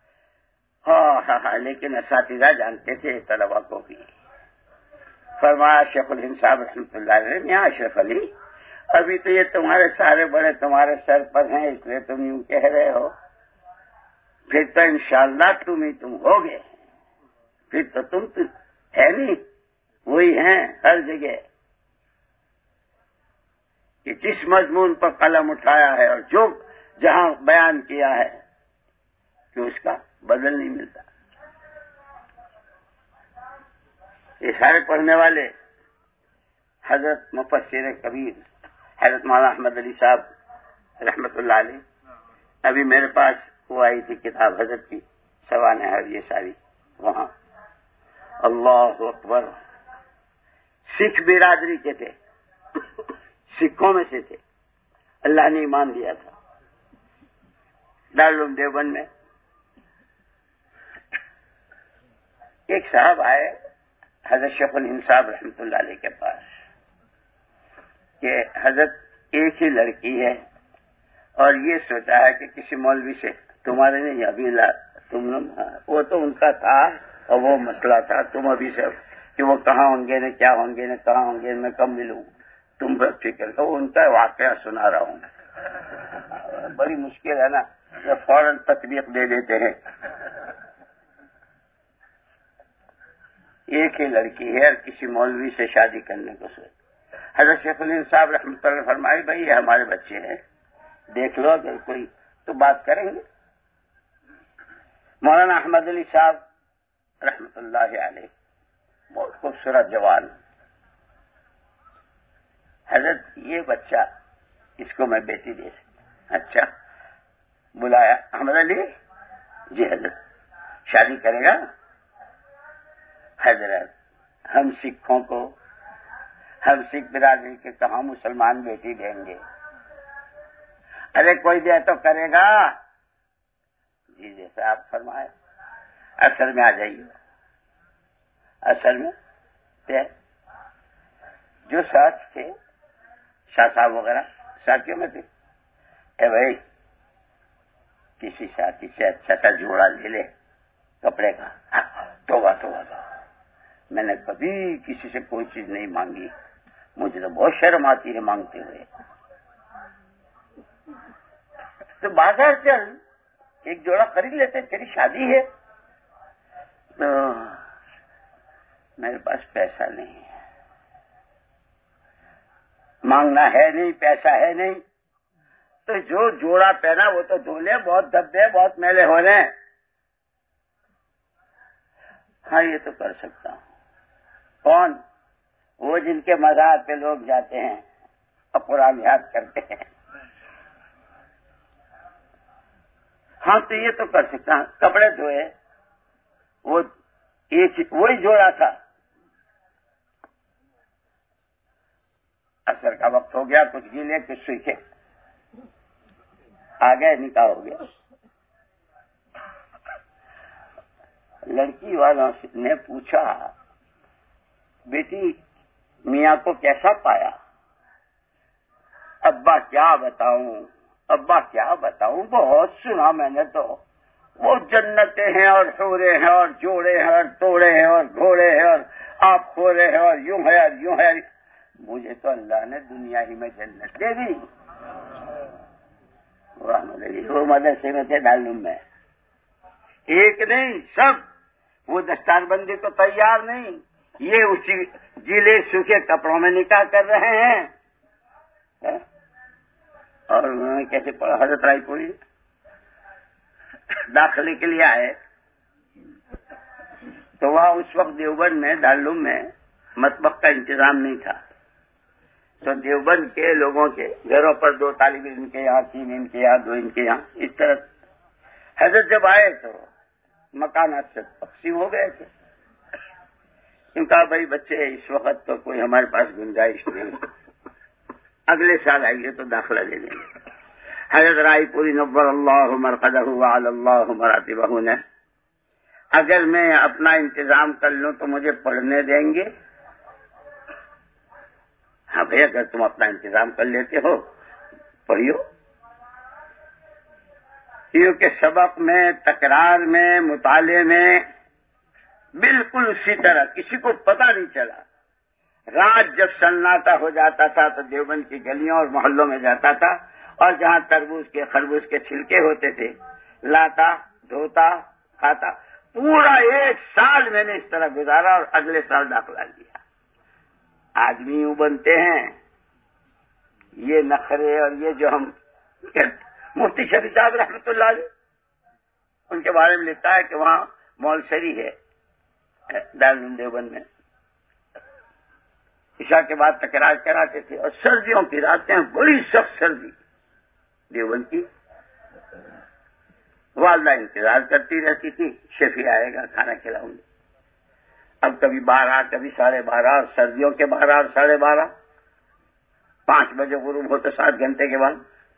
ہاں لیکن اساتذہ جانتے تھے طلبا کو بھی، فرمایا شیخ الہند صاحب رحمۃ اللہ علیہ، میاں اشرف علی ابھی تو یہ تمہارے سارے بڑے تمہارے سر پر ہیں، اس لیے تم یوں کہہ رہے ہو، پھر تو انشاءاللہ تم ہوگے، پھر تو تم ہے نہیں، وہی ہیں ہر جگہ کہ جس مضمون پر قلم اٹھایا ہے اور جو جہاں بیان کیا ہے کہ اس کا بدل نہیں ملتا۔ یہ سارے پڑھنے والے حضرت مفسر کبیر حضرت مولانا احمد علی صاحب رحمت اللہ علیہ، ابھی میرے پاس وہ آئی تھی کتاب حضرت کی سوانح اور یہ ساری، وہاں اللہ اکبر، سکھ برادری کے تھے، سکھوں میں سے تھے، اللہ نے ایمان دیا تھا دارالعلوم دیوبند میں۔ ایک صاحب آئے حضرت شیخ الہند صاحب رحمۃ اللہ علیہ کے پاس کہ حضرت ایک ہی لڑکی ہے اور یہ سوچا ہے کہ کسی مولوی سے، تمہارے نہیں ابھی وہ تو ان کا تھا اور وہ مسئلہ تھا، تم ابھی سے کہ وہ کہاں ہوں گے نہ کیا ہوں گے نہ کہاں ہوں گے، میں کب ملوں، تم بس فکر کرو، ان کا واقعہ سنا رہا ہوں۔ بڑی مشکل ہے نا، جب فوراً تطبیق دے دیتے ہیں۔ ایک ہی لڑکی ہے اور کسی مولوی سے شادی کرنے کو سوچ۔ حضرت شیخ الہند صاحب رحمۃ اللہ فرمائے بھائی یہ ہمارے بچے ہیں، دیکھ لو اگر کوئی تو بات کریں گے۔ مولانا احمد علی صاحب رحمۃ اللہ علیہ بہت خوبصورت جوان، حضرت یہ بچہ اس کو میں بیٹی دے سکتا۔ اچھا، بلایا احمد علی، جی حضرت شادی کرے گا؟ حضرت ہم سکھوں کو، ہم سکھ برادری کے کہاں مسلمان بیٹی دیں گے؟ ارے کوئی دے تو کرے گا؟ جی جیسا آپ فرمائے، اثر میں آ جائیے۔ اثر میں تھے جو ساتھ تھے، شاہ صاحب وغیرہ ساتھیوں میں تھے، اے بھائی کسی ساتھی سے اچھا سا جوڑا لے لے کپڑے کا۔ توبہ توبہ، میں نے کبھی کسی سے کوئی چیز نہیں مانگی، مجھے تو بہت شرم آتی ہے مانگتے ہوئے۔ تو بازار چل ایک جوڑا خرید لیتے، تیری شادی ہے۔ تو میرے پاس پیسہ نہیں ہے، مانگنا ہے نہیں، پیسہ ہے نہیں، تو جو جوڑا پہنا وہ تو دھو لے، بہت دبے بہت میلے ہو رہے ہیں۔ ہاں یہ تو کر سکتا ہوں۔ کون؟ وہ جن کے مزار پہ لوگ جاتے ہیں اور قرآن یاد کرتے ہیں۔ ہاں تو یہ تو کر سکتا ہوں۔ کپڑے دھوئے، وہ وہی جوڑا تھا۔ اثر کا وقت ہو گیا، کچھ گیلے کچھ سوکھے، آ گئے، نکاح ہو گیا۔ لڑکی والوں نے پوچھا بیٹی میاں کو کیسا پایا؟ ابا کیا بتاؤں، ابا کیا بتاؤں، بہت سنا میں نے تو، وہ جنتیں ہیں اور حورے ہیں اور جوڑے ہیں اور توڑے ہیں اور گھوڑے ہیں اور آپ خورے ہیں اور یوں ہے اور یوں ہے۔ مجھے تو اللہ نے دنیا ہی میں جنت دے دی۔ وہ مدرسے میں تھے دارالعلوم میں، ایک نہیں سب، وہ دستار بندی تو تیار نہیں، یہ اسی گیلے سوکھے کپڑوں میں نکاح کر رہے ہیں۔ اور انہوں نے کیسے پڑھا؟ حضرت رائے پوری داخلے کے لیے آئے تو وہاں اس وقت دیوبند میں دارالعلوم میں مطبخ کا انتظام نہیں تھا، تو دیوبند کے لوگوں کے گھروں پر 2 طالب علم کے یہاں، 3 ان کے یہاں، 2 ان کے یہاں، اس طرح حضرت جب آئے تو مکانات سے تقسیم ہو گئے تھے۔ کہا بھائی بچے اس وقت تو کوئی ہمارے پاس گنجائش نہیں، اگلے سال آئیے تو داخلہ لے لیں گے۔ حضرت رائے پوری نور اللہ مرقدہ وعلی اللہ مراتبہ نے، اگر میں اپنا انتظام کر لوں تو مجھے پڑھنے دیں گے؟ ہاں بھائی اگر تم اپنا انتظام کر لیتے ہو پڑھیو، کیونکہ سبق میں، تکرار میں، مطالعے میں بالکل اسی طرح کسی کو پتہ نہیں چلا۔ رات جب سناٹا ہو جاتا تھا تو دیوبند کی گلیوں اور محلوں میں جاتا تھا، اور جہاں تربوز کے خربوز کے چھلکے ہوتے تھے لاتا، دھوتا، کھاتا۔ پورا 1 سال میں نے اس طرح گزارا اور اگلے سال داخلہ لیا۔ آدمی یوں بنتے ہیں، یہ نخرے اور یہ جو ہم مفتی شفیع صاحب رحمۃ اللہ علیہ ان کے بارے میں لکھتا ہے کہ وہاں مولسری ہے دارالعلوم دیوبند میں، عشاء کے بعد تکرار کراتے تھے. اور سردیوں کی راتیں بڑی سخت سردی دیوبند کی. والدہ انتظار کرتی رہتی تھی شفیع آئے گا کھانا کھلاؤں گی. اب کبھی 12 کبھی 12:30 سردیوں کے 12 اور 12:30 5 بجے غروب ہوتے 7 گھنٹے کے بعد.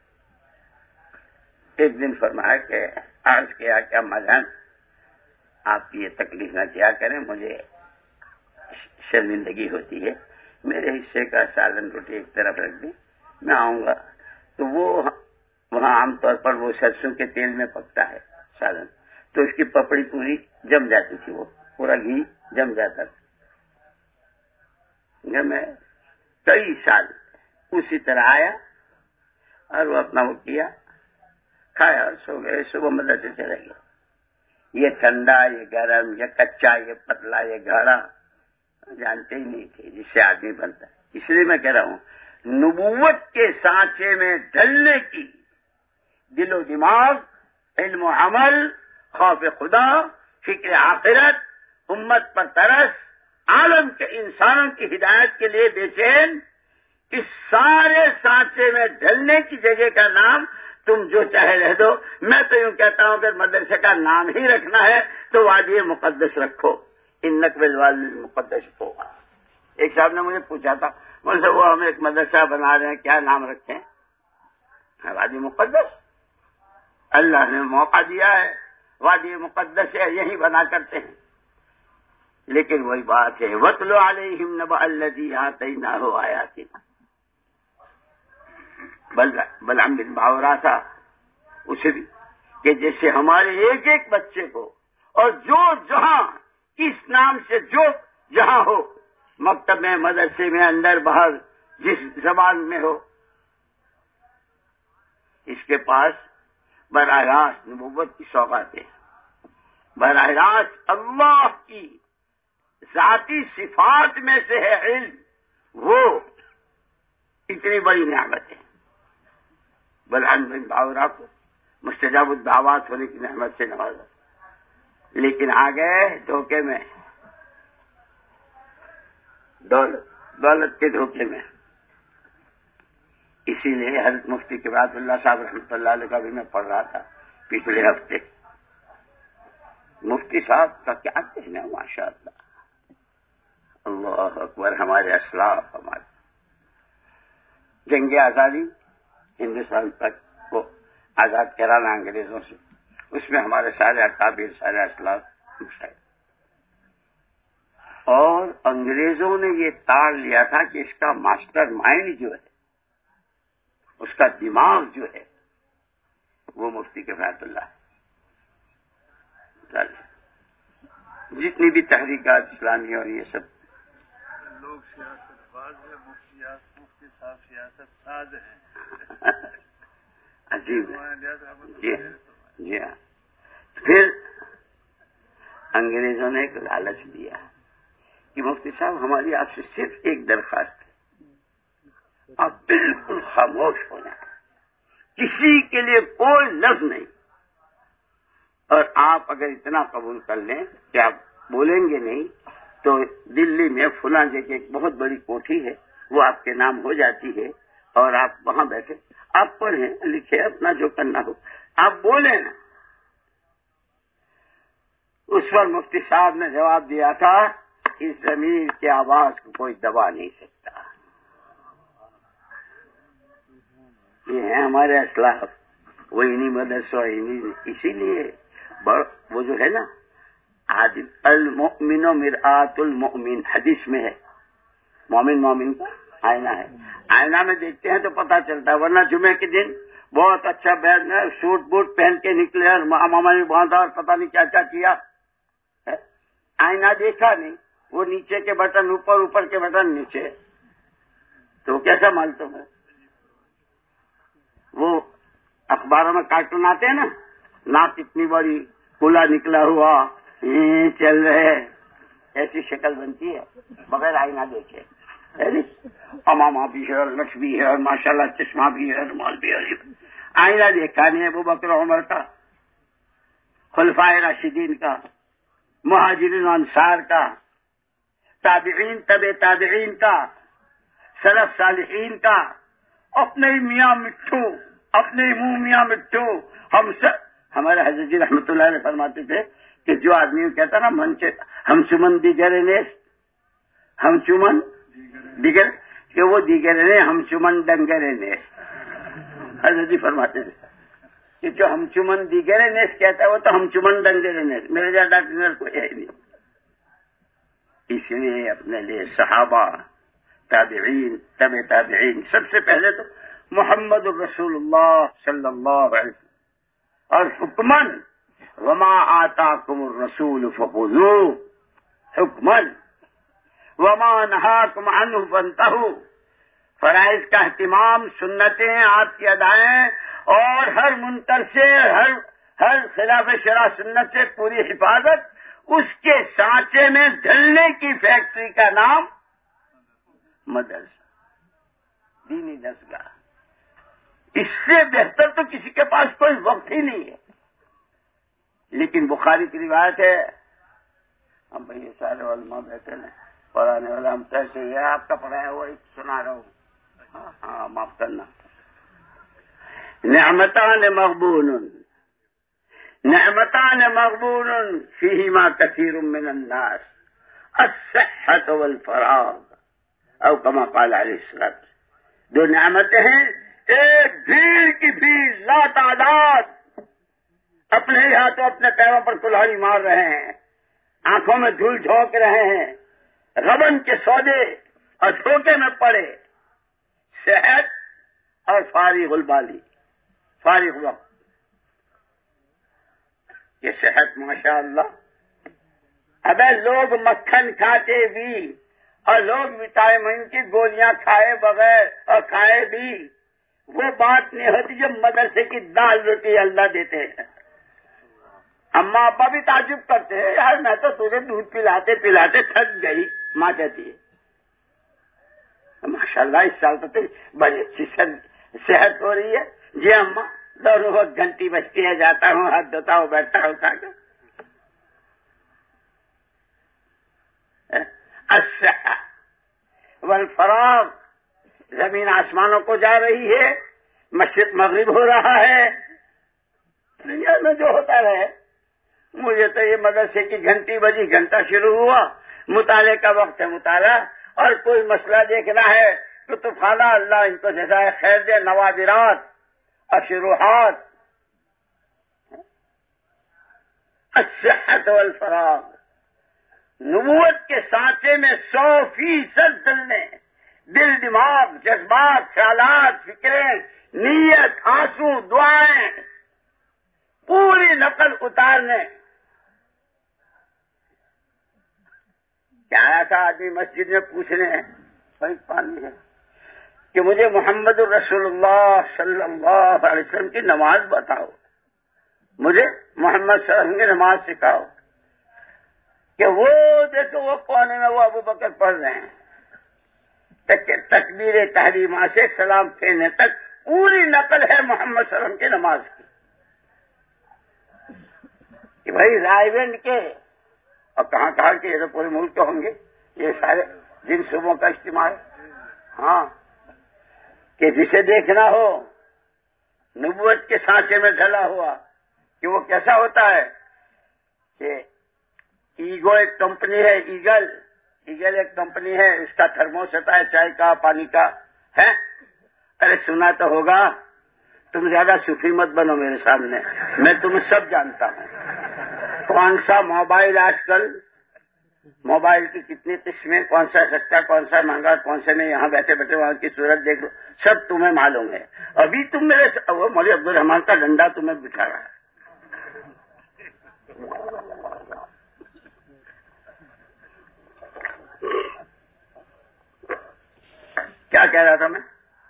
ایک دن فرمایا کہ عرض کیا کہ اما جان آپ یہ تکلیف نہ کیا کریں, مجھے شرمندگی ہوتی ہے, میرے حصے کا سالن روٹی ایک طرف رکھ دیں, میں آؤں گا. تو وہ وہاں عام طور پر وہ سرسوں کے تیل میں پکتا ہے سالن, تو اس کی پپڑی پوری جم جاتی تھی, وہ پورا گھی جم جاتا تھا. میں کئی سال اسی طرح آیا اور وہ اپنا وہ کیا, کھایا اور سو گئے. صبح مدرسے چلے گئے. یہ ٹھنڈا, یہ گرم, یہ کچا, یہ پتلا, یہ گاڑھا جانتے ہی نہیں تھے جس سے آدمی بنتا ہے. اس لیے میں کہہ رہا ہوں نبوت کے سانچے میں ڈھلنے کی دل و دماغ, علم و عمل, خوف خدا, فکر آخرت, امت پر ترس, عالم کے انسانوں کی ہدایت کے لیے بے چین, اس سارے سانچے میں ڈھلنے کی جگہ کا نام تم جو چاہے رہ دو. میں تو یوں کہتا ہوں کہ مدرسے کا نام ہی رکھنا ہے تو وادی مقدس رکھو. انک بالوادی مقدس ہوگا. ایک صاحب نے مجھے پوچھا تھا, مجھ سے وہ ہم ایک مدرسہ بنا رہے ہیں, کیا نام رکھیں؟ وادی مقدس. اللہ نے موقع دیا ہے, وادی مقدس ہے, یہی بنا کرتے ہیں. لیکن وہی بات ہے, وَاتْلُ عَلَيْهِمْ نَبَأَ الَّذِي آتَيْنَاهُ آيَاتِنَا. بلعم بن باورا تھا, اسے بھی کہ جیسے ہمارے ایک ایک بچے کو, اور جو جہاں اس نام سے جو جہاں ہو, مکتب میں, مدرسے میں, اندر باہر, جس زبان میں ہو, اس کے پاس براہ راست نبوت کی سوغاتیں, براہ راست اللہ کی ذاتی صفات میں سے ہے علم, وہ اتنی بڑی نعمت ہے. بلعم بن باورا کو مستجاب الدعوات ہونے کی نعمت سے نوازا, لیکن آ گئے دھوکے میں, دولت کے دھوکے میں. اسی لیے حضرت مفتی کبرات اللہ صاحب رحمۃ اللہ علیہ کا بھی میں پڑھ رہا تھا پچھلے ہفتے. مفتی صاحب کا کیا کہنا, ماشاء اللہ, اللہ اکبر. ہمارے اسلاف, ہمارے جنگ آزادی ہندوستان تک کو آزاد کرانا انگریزوں سے, اس میں ہمارے سارے اکابر, سارے اسلاف شاید. اور انگریزوں نے یہ تاڑ لیا تھا کہ اس کا ماسٹر مائنڈ جو ہے, اس کا دماغ جو ہے, وہ مفتی کبرات اللہ ہے. جتنی بھی تحریکات اسلامی اور یہ سب لوگ سیاست باز ہے, مفتی صاحب سیاست ساز ہیں. عجیب ہے. جی ہاں. پھر انگریزوں نے ایک لالچ دیا کہ مفتی صاحب ہماری آپ سے صرف ایک درخواست ہے, آپ بالکل خاموش ہو جائیں, کسی کے لیے کوئی لفظ نہیں, اور آپ اگر اتنا قبول کر لیں کہ آپ بولیں گے نہیں تو دلی میں فلاں جگہ ایک بہت بڑی کوٹھی ہے, وہ آپ کے نام ہو جاتی ہے, اور آپ وہاں بیٹھے, آپ پڑھیں, لکھیں, اپنا جو کرنا ہو, آپ بولیں نا. اس پر مفتی صاحب نے جواب دیا تھا, اس ضمیر کی آواز کو کوئی دبا نہیں سکتا. یہ ہیں ہمارے اسلاف, وہ انہی مدرسوں, اسی لیے وہ جو ہے نا, المؤمن مرآت المؤمن, حدیث میں ہے, مومن مومن کا آئینہ ہے. آئینہ میں دیکھتے ہیں تو پتہ چلتا ہے, ورنہ جمعے کے دن بہت اچھا بیگ سوٹ بوٹ پہن کے نکلے اور ماما نے باندھا اور پتہ نہیں کیا کیا کیا, آئینہ دیکھا نہیں, وہ نیچے کے بٹن اوپر, اوپر کے بٹن نیچے, تو کیسا معلوم ہے. وہ اخباروں میں کارٹون آتے ہیں نا, ناک اتنی بڑی, کھلا نکلا ہوا, چل رہے, ایسی شکل بنتی ہے بغیر آئینہ دیکھے. اماما بھی ہے, اور لکش بھی ہے, اور ماشاءاللہ چشمہ بھی ہے, رومال بھی ہے. آئینہ دیکھا نہیں ہے. ابو بکر عمر کا, خلفائے راشدین کا, مہاجرین انصار کا, تابعین تبع تابعین کا, سلف صالحین کا، اپنے میاں مٹھو، اپنے منہ میاں مٹھو، ہم سب، ہمارے حضرت جی رحمۃ اللہ علیہ فرماتے تھے کہ جو آدمی کہتا نا ہم چمن دیگر نیس، ہم چمن دیگر، کہ وہ دیگر نے ہم چمن ڈنگر نیس، حضرت جی فرماتے تھے کہ جو ہم چمن دیگر نیس کہتا ہے وہ تو ہم چمن ڈنگر نیس، میرے جہاں ڈاکٹر کوئی ہے نہیں۔ اس لیے اپنے لیے صحابہ، تابعین، تبع تابعین، سب سے پہلے تو محمد الرسول اللہ صلی اللہ علیہ وسلم، اور حکمن وما آتاکم الرسول فخذوہ، حکمن وما نہاکم عنہ فانتہوا، فرائض کا اہتمام، سنتیں آپ کی ادائیں، اور ہر منکر سے، ہر خلاف شرع سنت سے پوری حفاظت، اس کے سانچے میں ڈھلنے کی فیکٹری کا نام مدرسہ، دینی دستگاہ۔ اس سے بہتر تو کسی کے پاس کوئی وقت ہی نہیں ہے۔ لیکن بخاری کی روایت ہے، اب بھائی یہ سارے علماء بیٹھے ہیں، پڑھانے والا ہم کیسے یہ آپ کا پڑھایا ہوا سنا رہا ہوں، ہاں معاف کرنا۔ نعمتان مغبون، نعمتان مغبون فیہما کثیر من الناس، الصحۃ والفراغ، او کما قال علیہ السلام۔ دو نعمتیں ہیں، ایک بھیڑ کی بھیڑ لا تعداد اپنے ہی ہاتھوں اپنے پیروں پر کلہاڑی مار رہے ہیں، آنکھوں میں دھول جھونک رہے ہیں، غبن کے سودے اور دھوکے میں پڑے، صحت اور فارغ البالی، فارغ وقت۔ یہ صحت ماشاء اللہ، ابے لوگ مکھن کھاتے بھی اور لوگ وٹامن کی گولیاں کھائے بغیر اور کھائے بھی، وہ بات نہیں ہوتی جو مدرسے کی دال روٹی اللہ دیتے ہیں۔ اماں ابا بھی تعجب کرتے ہیں، یار میں تو تجھے دودھ پلاتے پلاتے تھک گئی، ماں کہتی ہے ماشاء اللہ اس سال تو تیری بڑی اچھی صحت ہو رہی ہے۔ جی اماں، دونوں وقت گھنٹی بجتی ہے، جاتا ہوں، ہاتھ دھوتا ہوں، بیٹھتا ہوں کھا کے۔ الصحہ والفراغ، زمین آسمانوں کو جا رہی ہے، مشرق مغرب ہو رہا ہے، دنیا میں جو ہوتا رہے۔ مجھے تو یہ مدرسے کی گھنٹی بجی، گھنٹہ شروع ہوا، مطالعے کا وقت ہے، مطالعہ، اور کوئی مسئلہ دیکھنا ہے کتب خانہ، اللہ ان کو جزائے خیر دے، نوادرات اور شروحات۔ الصحۃ والفراغ، نبوت کے سانچے میں 100% ڈلنے، دل، دماغ، جذبات، خیالات، فکریں، نیت، آنسو، دعائیں، پوری نقل اتارنے۔ کیا آیا تھا آدمی مسجد میں پوچھنے، بھائی پانی ہے، کہ مجھے محمد الرسول اللہ صلی اللہ علیہ وسلم کی نماز بتاؤ، مجھے محمد صلی اللہ علیہ وسلم کی نماز سکھاؤ۔ کہ وہ دیکھو وہ کونے میں وہ ابو بکر پڑھ رہے ہیں، تکبیر تحریمہ سے سلام پھیرنے تک پوری نقل ہے محمد صلی اللہ علیہ وسلم کی نماز کی، کہ بھائی رائے گنج کے اور کہاں کہاں کے، یہ تو پورے ملک کے ہوں گے، یہ سارے جن صوبوں کا اجتماع ہے، ہاں، کہ جسے دیکھنا ہو نبوت کے سانچے میں ڈھلا ہوا، کہ وہ کیسا ہوتا ہے، کہ ایگو ایک کمپنی ہے، ایگل ایک کمپنی ہے، اس کا تھرموس ہوتا ہے چائے کا، پانی کا ہے۔ ارے سنا تو ہوگا، تم زیادہ صوفی مت بنو میرے سامنے، میں تمہیں سب جانتا ہوں۔ کون سا موبائل آج کل، موبائل کی کتنی قسمیں، کون سا سستا، کون سا مہنگا، کون سے نہیں، یہاں بیٹھے بیٹھے وہاں کی صورت دیکھ لو، سب تمہیں معلوم ہے۔ ابھی تم میرے وہ مولوی عبد الرحمان کا ڈنڈا تمہیں بٹھا رہا ہے۔ کیا کہہ رہا تھا میں؟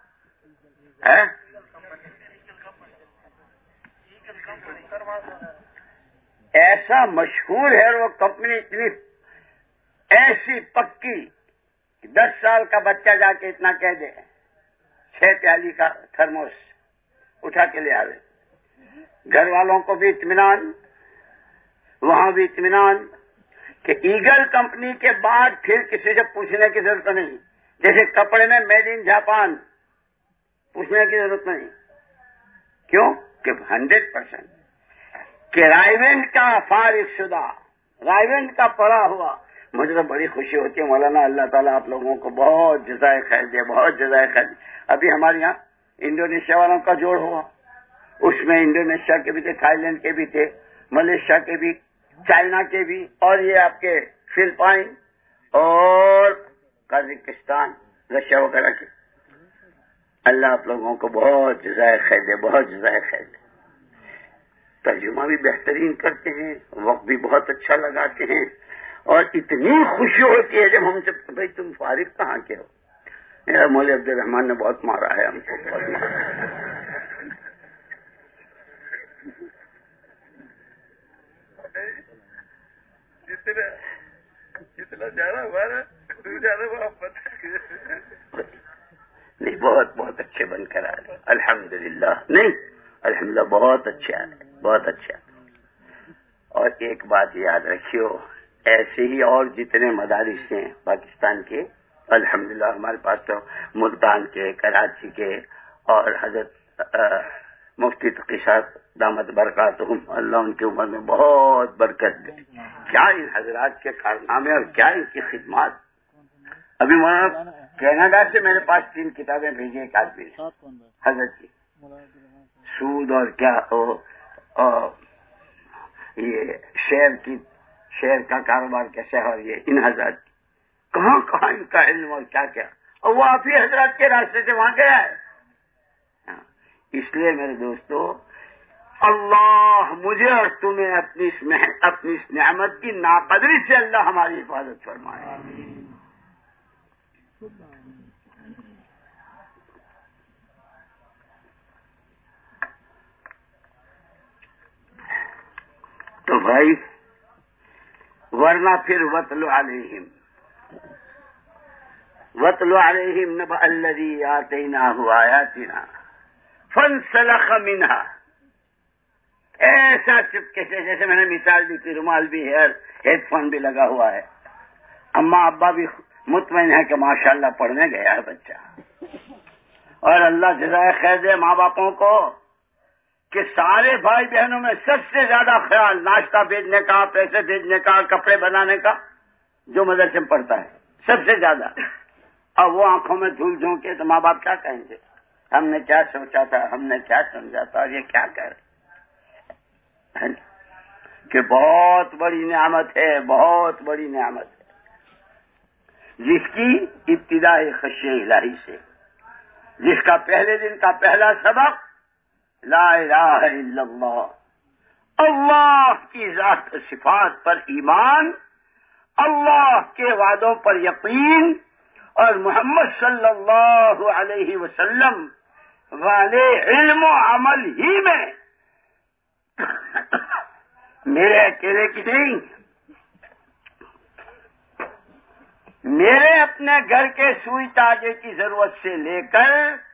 ایسا مشہور ہے وہ کمپنی، اتنی ایسی پکی، 10 سال کا بچہ جا کے اتنا کہہ دے، 6 پیالی کا تھرموس اٹھا کے لے آوے، گھر والوں کو بھی اطمینان، وہاں بھی اطمینان، کہ ایگل کمپنی کے بعد پھر کسی سے پوچھنے کی ضرورت نہیں، جیسے کپڑے میں میڈ ان جاپان پوچھنے کی ضرورت نہیں. کیوں کہ 100% کہ رائیونٹ کا فارغ شدہ، رائیونٹ کا پڑھا ہوا. مجھے تو بڑی خوشی ہوتی ہے مولانا، اللہ تعالیٰ آپ لوگوں کو بہت جزائے خیر دے، بہت جزائے خیر دے. ابھی ہمارے یہاں انڈونیشیا والوں کا جوڑ ہوا، اس میں انڈونیشیا کے بھی تھے، تھائی لینڈ کے بھی تھے، ملیشیا کے بھی، چائنا کے بھی، اور یہ آپ کے فلپائن اور قازقستان، رشیا وغیرہ کے. اللہ آپ لوگوں کو بہت جزائے خیر دے، بہت جزائے خیر دے. ترجمہ بھی بہترین کرتے ہیں، وقت بھی بہت اچھا لگاتے ہیں، اور اتنی خوشی ہوتی ہے جب ہم سے بھائی تم فارغ کہاں کے ہو. میرا مولوی عبد الرحمان نے بہت مارا ہے ہم کو، بہت مارا ہے. جتنا جانا ہمارا جانا نہیں، بہت بہت اچھے بن کر آ رہے الحمدللہ. نہیں الحمدللہ بہت اچھے آ رہے، بہت اچھا. اور ایک بات یاد رکھیو، ایسے ہی اور جتنے مدارس ہیں پاکستان کے، الحمدللہ ہمارے پاس تو ملتان کے، کراچی کے، اور حضرت مفتی تقی صاحب دامت برکاتہم، اللہ ان کی عمر میں بہت برکت دے. کیا ان حضرات کے کارنامے اور کیا ان کی خدمات. ابھی مولانا کینیڈا سے میرے پاس 3 کتابیں بھیجی ایک آدمی نے حضرت کی، سود اور کیا یہ شیئر کا کاروبار کیسے ہے، اور یہ ان حضرات کہاں کہاں ان کا علم اور کیا کیا، اور وہ آپ ہی حضرات کے راستے سے وہاں گیا ہے. اس لیے میرے دوستو، اللہ مجھے اور تمہیں اپنی اس نعمت کی ناقدری سے اللہ ہماری حفاظت فرمائے. تو بھائی ورنہ پھر وَاتْلُ عَلَيْهِمْ نَبَأَ الَّذِي آتَيْنَاهُ آيَاتِنَا فَانْسَلَخَ مِنْهَا. ایسا چپکے سے، جیسے میں نے مثال دی تھی، رومال بھی ہے، ہیڈ فون بھی لگا ہوا ہے، اماں ابا بھی مطمئن ہے کہ ماشاءاللہ پڑھنے گیا ہے بچہ. اور اللہ جزائے خیر دے ماں باپوں کو کہ سارے بھائی بہنوں میں سب سے زیادہ خیال ناشتہ بھیجنے کا، پیسے بھیجنے کا، کپڑے بنانے کا جو مدرسے میں پڑتا ہے سب سے زیادہ. اور وہ آنکھوں میں دھول جھونکے تو ماں باپ کیا کہیں گے، ہم نے کیا سوچا تھا، ہم نے کیا سمجھا تھا، اور یہ کیا کہہ رہے کہ بہت بڑی نعمت ہے، بہت بڑی نعمت ہے جس کی ابتدا ہے خشیہ الہی سے، جس کا پہلے دن کا پہلا سبق لا الہ الا اللہ، اللہ کی ذات و صفات پر ایمان، اللہ کے وعدوں پر یقین، اور محمد صلی اللہ علیہ وسلم والے علم و عمل ہی میں میرے اکیلے کی نہیں، میرے اپنے گھر کے سوئی تاجے کی ضرورت سے لے کر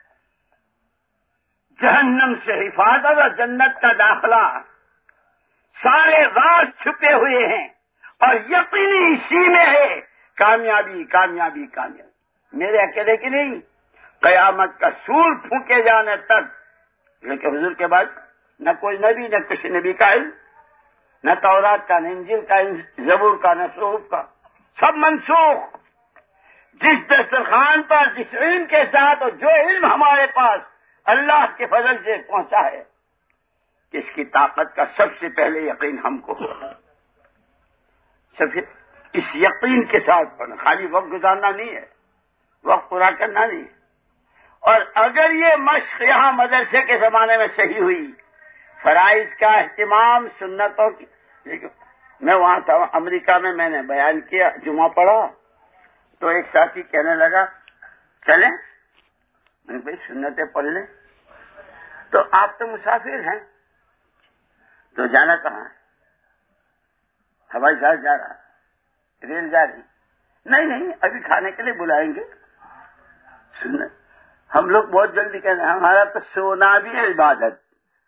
جہنم سے حفاظت اور جنت کا داخلہ، سارے راز چھپے ہوئے ہیں، اور یقینی اسی میں ہے کامیابی کامیابی کامیابی. میرے اکیلے کی نہیں، قیامت کا سور پھونکے جانے تک. لیکن حضور کے بعد نہ کوئی نبی، نہ کسی نبی کا علم، نہ تورات کا، نہ انجیل کا، زبور کا، نہ صحف کا، سب منسوخ. جس دسترخوان پر جس علم کے ساتھ، اور جو علم ہمارے پاس اللہ کے فضل سے پہنچا ہے، اس کی طاقت کا سب سے پہلے یقین ہم کو ہو. سب اس یقین کے ساتھ پڑھنا، خالی وقت گزارنا نہیں ہے، وقت پورا کرنا نہیں ہے. اور اگر یہ مشق یہاں مدرسے کے زمانے میں صحیح ہوئی، فرائض کا اہتمام، سنتوں کی. میں وہاں تھا امریکہ میں نے بیان کیا، جمعہ پڑھا تو ایک ساتھی کہنے لگا چلیں، میں نے بھائی سنتیں پڑھ لیں. تو آپ تو مسافر ہیں، تو جانا کہاں ہے؟ ہوائی جہاز جا رہا، ریل جا رہی. نہیں ابھی کھانے کے لیے بلائیں گے. سنت ہم لوگ بہت جلدی کہتے ہیں ہمارا تو سونا بھی عبادت،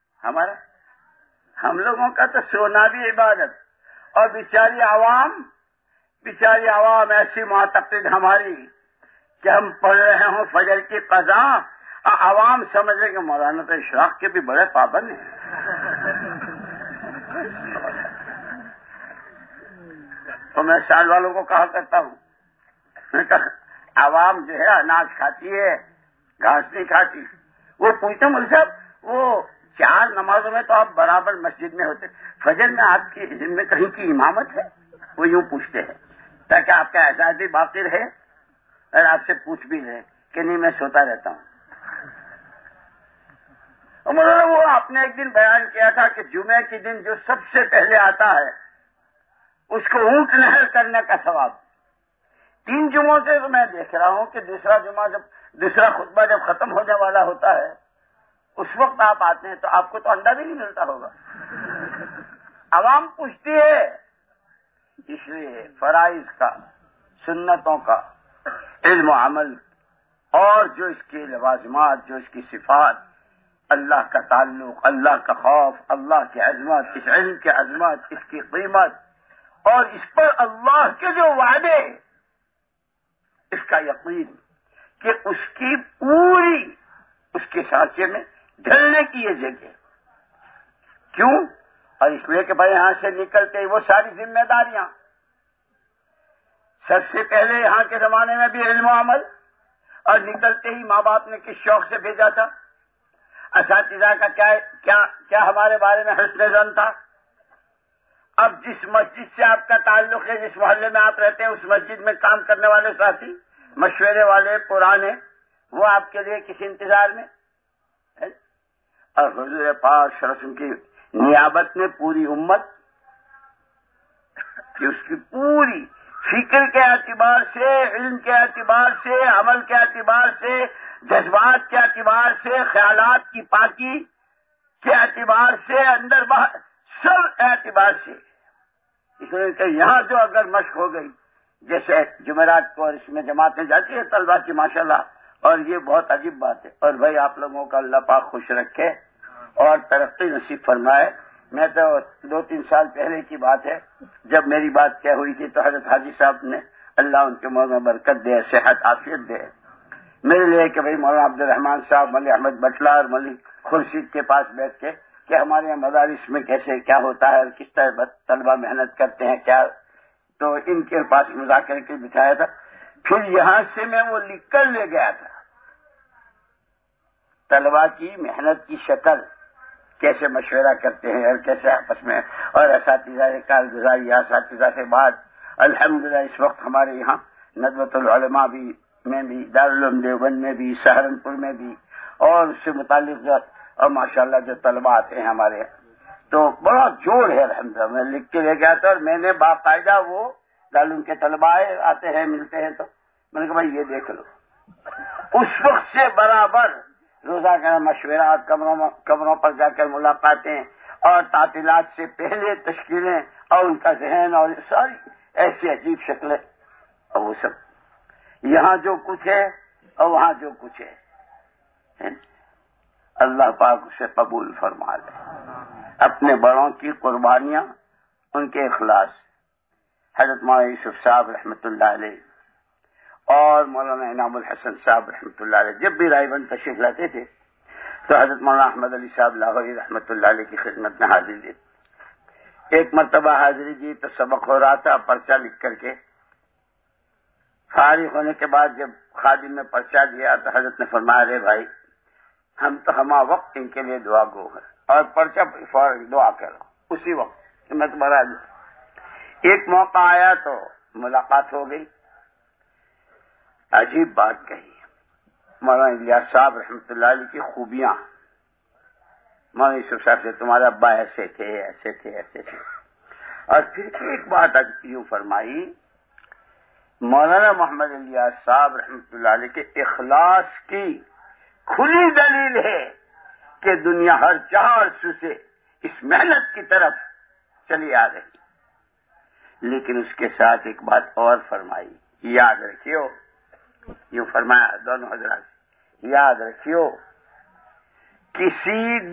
ہم لوگوں کا تو سونا بھی عبادت. اور بیچاری عوام ایسی معتقد ہماری کہ ہم پڑھ رہے ہوں فجر کی قضا، عوام سمجھ رہے کہ مولانا تو اشراق کے بھی بڑے پابند ہیں. تو میں سال والوں کو کہا کرتا ہوں، میں کہا عوام جو ہے اناج کھاتی ہے، گھاس نہیں کھاتی. وہ پوچھتے ہیں مول صاحب وہ 4 نمازوں میں تو آپ برابر مسجد میں ہوتے، فجر میں آپ کی دن میں کہیں کی امامت ہے؟ وہ یوں پوچھتے ہیں تاکہ آپ کا اعزاز بھی باقی رہے اور آپ سے پوچھ بھی رہے کہ نہیں میں سوتا رہتا ہوں. وہ آپ نے ایک دن بیان کیا تھا کہ جمعے کے دن جو سب سے پہلے آتا ہے اس کو اونٹ نہر کرنے کا ثواب. 3 جمعوں سے تو میں دیکھ رہا ہوں کہ دوسرا خطبہ جب ختم ہونے والا ہوتا ہے اس وقت آپ آتے ہیں تو آپ کو تو انڈا بھی نہیں ملتا ہوگا. عوام پوچھتی ہے. اس لیے فرائض کا، سنتوں کا علم و عمل اور جو اس کی لوازمات، جو اس کی صفات، اللہ کا تعلق، اللہ کا خوف، اللہ کی عظمت، اس علم کی عظمت، اس کی قیمت اور اس پر اللہ کے جو وعدے، اس کا یقین کہ اس کی پوری اس کے سانچے میں ڈھلنے کی یہ جگہ. کیوں؟ اور اس لیے کہ بھائی یہاں سے نکلتے ہی وہ ساری ذمہ داریاں، سب سے پہلے یہاں کے زمانے میں بھی علم و عمل، اور نکلتے ہی ماں باپ نے کس شوق سے بھیجا تھا، اساتذہ کا کیا ہمارے بارے میں حسن ظن تھا. اب جس مسجد سے آپ کا تعلق ہے، جس محلے میں آپ رہتے ہیں، اس مسجد میں کام کرنے والے ساتھی، مشورے والے پرانے، وہ آپ کے لیے کس انتظار میں. اور حضور پاک صلی اللہ علیہ وسلم کی نیابت میں پوری امت کہ اس کی پوری فکر کے اعتبار سے، علم کے اعتبار سے، عمل کے اعتبار سے، جذبات کے اعتبار سے، خیالات کی پاکی کے اعتبار سے، اندر باہر سب اعتبار سے، اس لیے کہ یہاں جو اگر مشق ہو گئی، جیسے جمعرات کو اور اس میں جماعتیں جاتی ہے طلبا کی ماشاءاللہ، اور یہ بہت عجیب بات ہے. اور بھائی آپ لوگوں کا اللہ پاک خوش رکھے اور ترقی نصیب فرمائے. میں تو 2-3 سال پہلے کی بات ہے جب میری بات کیا ہوئی تھی تو حضرت حاجی صاحب نے، اللہ ان کے موضوع میں برکت دے، صحت عافیت دے، میرے لیے کہ بھائی مولانا عبد الرحمان صاحب ملی احمد بٹلہ اور ملی خورشید کے پاس بیٹھ کے کہ ہمارے یہاں مدارس میں کیسے کیا ہوتا ہے اور کس طرح طلبہ محنت کرتے ہیں کیا، تو ان کے پاس مذاکرے کے بٹھایا تھا. پھر یہاں سے میں وہ لکھ کر لے گیا تھا طلبہ کی محنت کی شکل، کیسے مشورہ کرتے ہیں اور کیسے آپس میں، اور اساتذہ سے کارگزاری، اساتذہ سے بات. الحمدللہ اس وقت ہمارے یہاں ندوۃ العلماء میں بھی، دارالعلوم دیوبند میں بھی، سہارنپور میں بھی، اور اس سے متعلق اور ماشاءاللہ جو طلبہ آتے ہیں ہمارے یہاں تو بڑا جوڑ ہے. الحمدللہ میں لکھ کے لے گیا تھا اور میں نے باقاعدہ وہ دارالعلوم کے طلبہ آتے ہیں ملتے ہیں تو میں نے کہا بھائی یہ دیکھ لو. اس وقت سے برابر روزہ کا مشورات، کمروں پر جا کر ملاقاتیں اور تعطیلات سے پہلے تشکیلیں اور ان کا ذہن اور ساری ایسی عجیب شکلیں، اور وہ سب یہاں جو کچھ ہے اور وہاں جو کچھ ہے، اللہ پاک اسے قبول فرما لے. اپنے بڑوں کی قربانیاں، ان کے اخلاص، حضرت مولانا یوسف صاحب رحمۃ اللہ علیہ اور مولانا انعام الحسن صاحب رحمۃ اللہ علیہ جب بھی رائے بند تشریف لاتے تھے تو حضرت مولانا احمد علی صاحب لاہوری رحمۃ اللہ علیہ کی خدمت میں حاضری دی. ایک مرتبہ حاضری دی تو سبق ہو رہا تھا، پرچہ لکھ کر کے فارغ ہونے کے بعد جب خادم نے پرچہ دیا تو حضرت نے فرمایا رے بھائی ہم تو ہما وقت ان کے لیے دعا گو ہے، اور پرچہ فوراً دعا کرو اسی وقت. میں تمہارا ایک موقع آیا تو ملاقات ہو گئی. عجیب بات کہی مولانا الیاس صاحب رحمۃ اللہ علیہ کی خوبیاں. مولانا یوسف صاحب سے تمہارے ابا ایسے تھے ایسے تھے ایسے تھے. اور پھر ایک بات یوں فرمائی، مولانا محمد الیاس صاحب رحمۃ اللہ علیہ کے اخلاص کی کھلی دلیل ہے کہ دنیا ہر چہار سو سے اس محنت کی طرف چلی آ رہی. لیکن اس کے ساتھ ایک بات اور فرمائی، یاد رکھیو، یوں فرمایا دونوں حضرات، یاد رکھیو کسی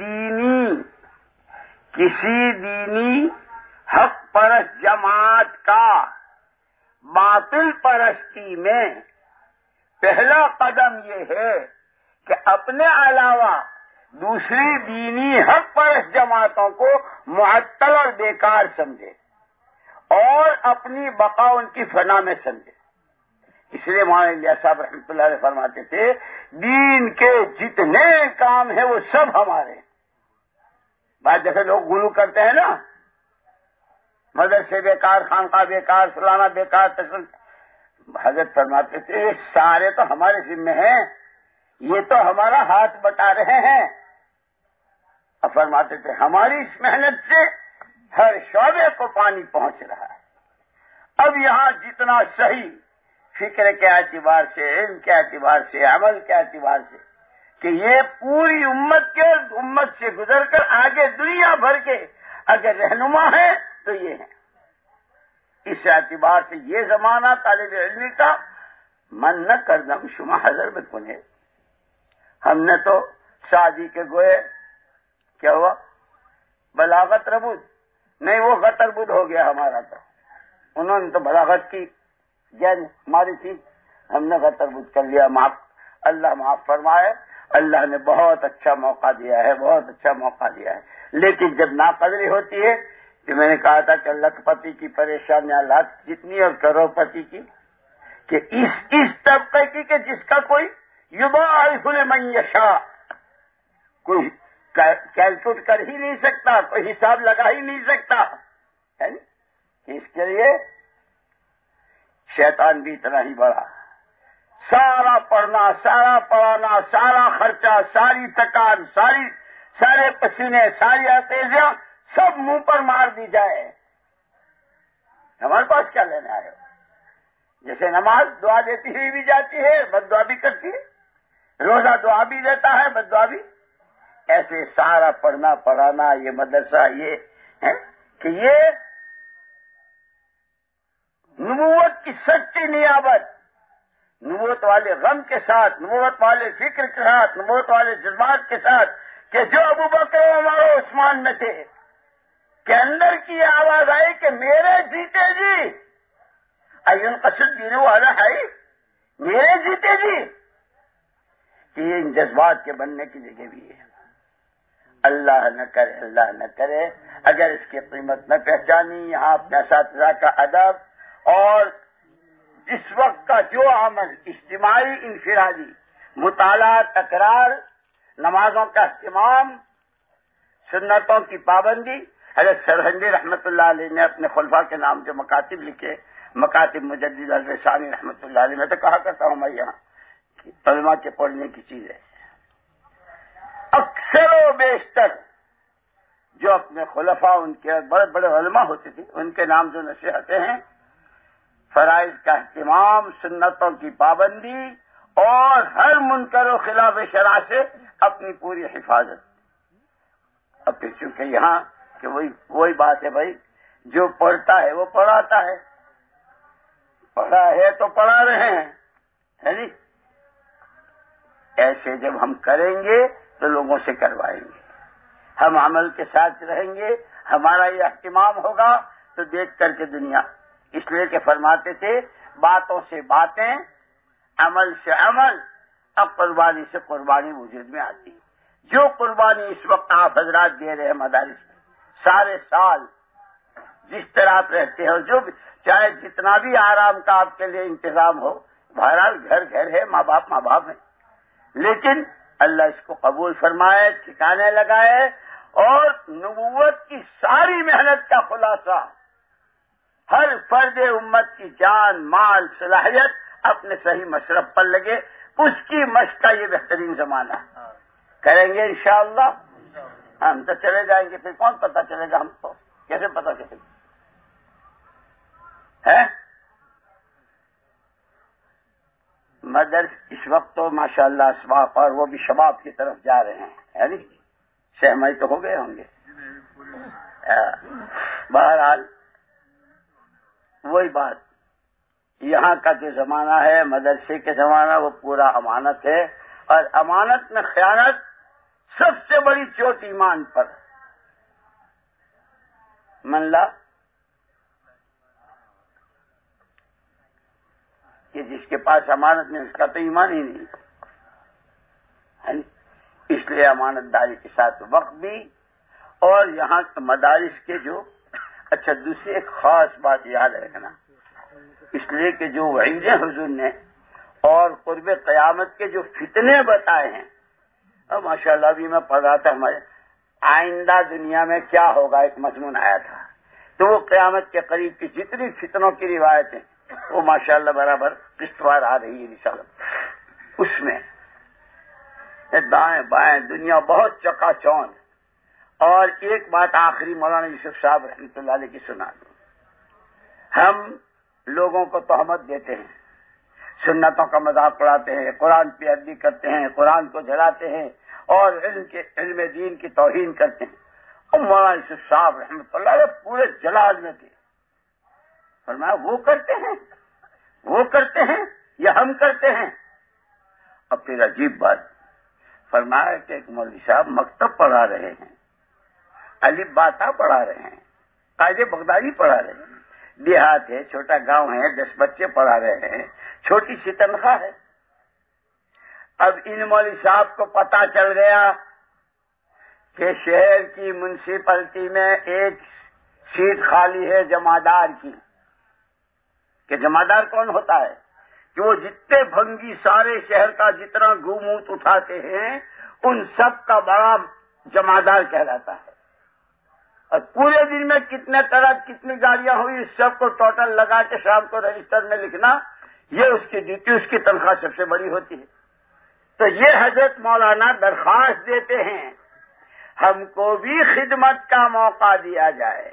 دینی حق پرست جماعت کا باطل پرستی میں پہلا قدم یہ ہے کہ اپنے علاوہ دوسری دینی حق پرست جماعتوں کو معطل اور بیکار سمجھے اور اپنی بقا ان کی فنا میں سمجھے. اس لیے مولانا الیاس صاحب رحمۃ اللہ علیہ فرماتے تھے دین کے جتنے کام ہیں وہ سب ہمارے ہیں. بات جیسے لوگ گلو کرتے ہیں نا، مدرسے بیکار، خانقاہ بیکار، فلانا بیکار، حضرت فرماتے تھے یہ سارے تو ہمارے ذمہ ہیں، یہ تو ہمارا ہاتھ بٹا رہے ہیں. اب فرماتے تھے ہماری اس محنت سے ہر شعبے کو پانی پہنچ رہا ہے. اب یہاں جتنا صحیح فکر کے اعتبار سے، علم کے اعتبار سے، عمل کے اعتبار سے کہ یہ پوری امت کے امت سے گزر کر آگے دنیا بھر کے اگر رہنما ہے تو یہ ہے. اس اعتبار سے یہ زمانہ طالب علمی کا من نہ کردم شما حضر میں کنے. ہم نے تو شادی کے گوئے کیا ہوا بلاغت ربود نہیں، وہ غتر بود ہو گیا ہمارا. تو انہوں نے تو بلاغت کی جن ہماری تھی، ہم نے غتر بود کر لیا. معاف اللہ معاف فرمائے. اللہ نے بہت اچھا موقع دیا ہے، بہت اچھا موقع دیا ہے. لیکن جب ناقدری ہوتی ہے کہ میں نے کہا تھا کہ لکھ پتی کی پریشانیاں لاکھ جتنی اور کروڑ پتی کی، کہ اس طبقے کی کہ جس کا کوئی یضاعف لمن یشاء کوئی کیلکولیٹ کر ہی نہیں سکتا، کوئی حساب لگا ہی نہیں سکتا. اس کے لیے شیطان بھی اتنا ہی بڑا. سارا پڑھنا، سارا پڑھانا، سارا خرچہ، ساری تکان، سارے پسینے، ساری آتیزیاں سب منہ پر مار دی جائے. ہمارے پاس کیا لینے آئے ہو؟ جیسے نماز دعا دیتی ہوئی بھی جاتی ہے، بد دعا بھی کرتی ہے. روزہ دعا بھی دیتا ہے، بد دعا بھی. ایسے سارا پڑھنا پڑھانا، یہ مدرسہ، یہ ہے کہ یہ نبوت کی سچی نیابت، نبوت والے غم کے ساتھ، نبوت والے فکر کے ساتھ، نبوت والے جذبات کے ساتھ، کہ جو ابو بکر عمر و عثمان میں تھے کہ اندر کی آواز آئی کہ میرے جیتے جی ایون قصد دین والا ہے، میرے جیتے جی، کہ یہ ان جذبات کے بننے کی جگہ بھی ہے. اللہ نہ کرے، اللہ نہ کرے اگر اس کی قیمت نہ پہچانی. یہاں اپنے اساتذہ کا ادب اور جس وقت کا جو عمل اجتماعی انفرادی، مطالعہ، تکرار، نمازوں کا اہتمام، سنتوں کی پابندی. حضرت سرہندی رحمت اللہ علیہ نے اپنے خلفاء کے نام جو مکاتب لکھے، مکاتب مجدد الرسانی رحمت اللہ علیہ، میں تو کہا کرتا ہوں میں یہاں علماء کے پڑھنے کی چیز ہے. اکثر و بیشتر جو اپنے خلفاء ان کے بڑے بڑے علماء ہوتے تھے ان کے نام جو نصیحتیں ہیں، فرائض کا اہتمام، سنتوں کی پابندی اور ہر منکر و خلاف شرع سے اپنی پوری حفاظت. اب پھر چونکہ یہاں کہ وہی بات ہے بھائی، جو پڑھتا ہے وہ پڑھاتا ہے، پڑھا ہے تو پڑھا رہے ہیں، ہے نہیں. ایسے جب ہم کریں گے تو لوگوں سے کروائیں گے، ہم عمل کے ساتھ رہیں گے، ہمارا یہ اہتمام ہوگا تو دیکھ کر کے دنیا. اس لیے کہ فرماتے تھے باتوں سے باتیں، عمل سے عمل، اب قربانی سے قربانی وجود میں آتی. جو قربانی اس وقت آپ حضرات دے رہے ہیں مدارس میں، سارے سال جس طرح آپ رہتے ہو، جو چاہے جتنا بھی آرام کا آپ کے لیے انتظام ہو، بہرحال گھر گھر ہے، ماں باپ ماں باپ ہیں، لیکن اللہ اس کو قبول فرمائے، ٹھکانے لگائے اور نبوت کی ساری محنت کا خلاصہ ہر فرد امت کی جان، مال، صلاحیت اپنے صحیح مشرف پر لگے، اس کی مشق کا یہ بہترین زمانہ کریں گے انشاءاللہ. ہم تو چلے جائیں گے، پھر کون پتہ چلے گا؟ ہم کو کیسے پتہ چلے گا؟ ہے مدرس اس وقت تو ماشاءاللہ اسباق اور وہ بھی شباب کی طرف جا رہے ہیں، یعنی سہمائی تو ہو گئے ہوں گے. بہرحال وہی بات، یہاں کا جو زمانہ ہے مدرسے کے زمانہ وہ پورا امانت ہے، اور امانت میں خیانت سب سے بڑی چوٹ ایمان پر. من لا کہ جس کے پاس امانت نہیں اس کا تو ایمان ہی نہیں ہے، اس لیے امانت داری کے ساتھ وقت بھی اور یہاں مدارس کے جو اچھا دوسری ایک خاص بات یاد رکھنا، اس لیے کہ جو وعید حضور نے اور قرب قیامت کے جو فتنے بتائے ہیں، اب ماشاءاللہ بھی میں پڑھ رہا تھا ہمارے آئندہ دنیا میں کیا ہوگا ایک مضمون آیا تھا، تو وہ قیامت کے قریب کی جتنی فتنوں کی روایتیں وہ ماشاءاللہ برابر قسطوار آ رہی ہے رسالت، اس میں دائیں بائیں دنیا بہت چکا چوند۔ اور ایک بات آخری مولانا یوسف صاحب رحمۃ اللہ علیہ کی سنا دوں، ہم لوگوں کو تہمت دیتے ہیں، سنتوں کا مذاق اڑاتے ہیں، قرآن پہ ادبی کرتے ہیں، قرآن کو جلاتے ہیں اور علم دین کی توہین کرتے ہیں۔ اور مولانا یوسف صاحب رحمۃ اللہ علیہ پورے جلال میں تھے، فرمایا وہ کرتے ہیں یا ہم کرتے ہیں؟ اب پھر عجیب بات فرمایا کہ ایک مولوی صاحب مکتب پڑھا رہے ہیں، الف باتا پڑھا رہے ہیں، قاعدے بغدادی پڑھا رہے ہیں، دیہات ہے، چھوٹا گاؤں ہے، 10 بچے پڑھا رہے ہیں، چھوٹی سی تنخواہ ہے۔ اب ان مولوی صاحب کو پتا چل گیا کہ شہر کی میونسپلٹی میں ایک سیٹ خالی ہے جمعدار کی، کہ جمعدار کون ہوتا ہے کہ وہ جتنے بھنگی سارے شہر کا جتنا گھوموت اٹھاتے ہیں ان سب کا بڑا جمعدار کہلاتا ہے، اور پورے دن میں کتنے ٹرک کتنی گاڑیاں ہوئی اس سب کو ٹوٹل لگا کے شام کو رجسٹر میں لکھنا، یہ اس کی ڈیوٹی، اس کی تنخواہ سب سے بڑی ہوتی ہے۔ تو یہ حضرت مولانا درخواست دیتے ہیں ہم کو بھی خدمت کا موقع دیا جائے۔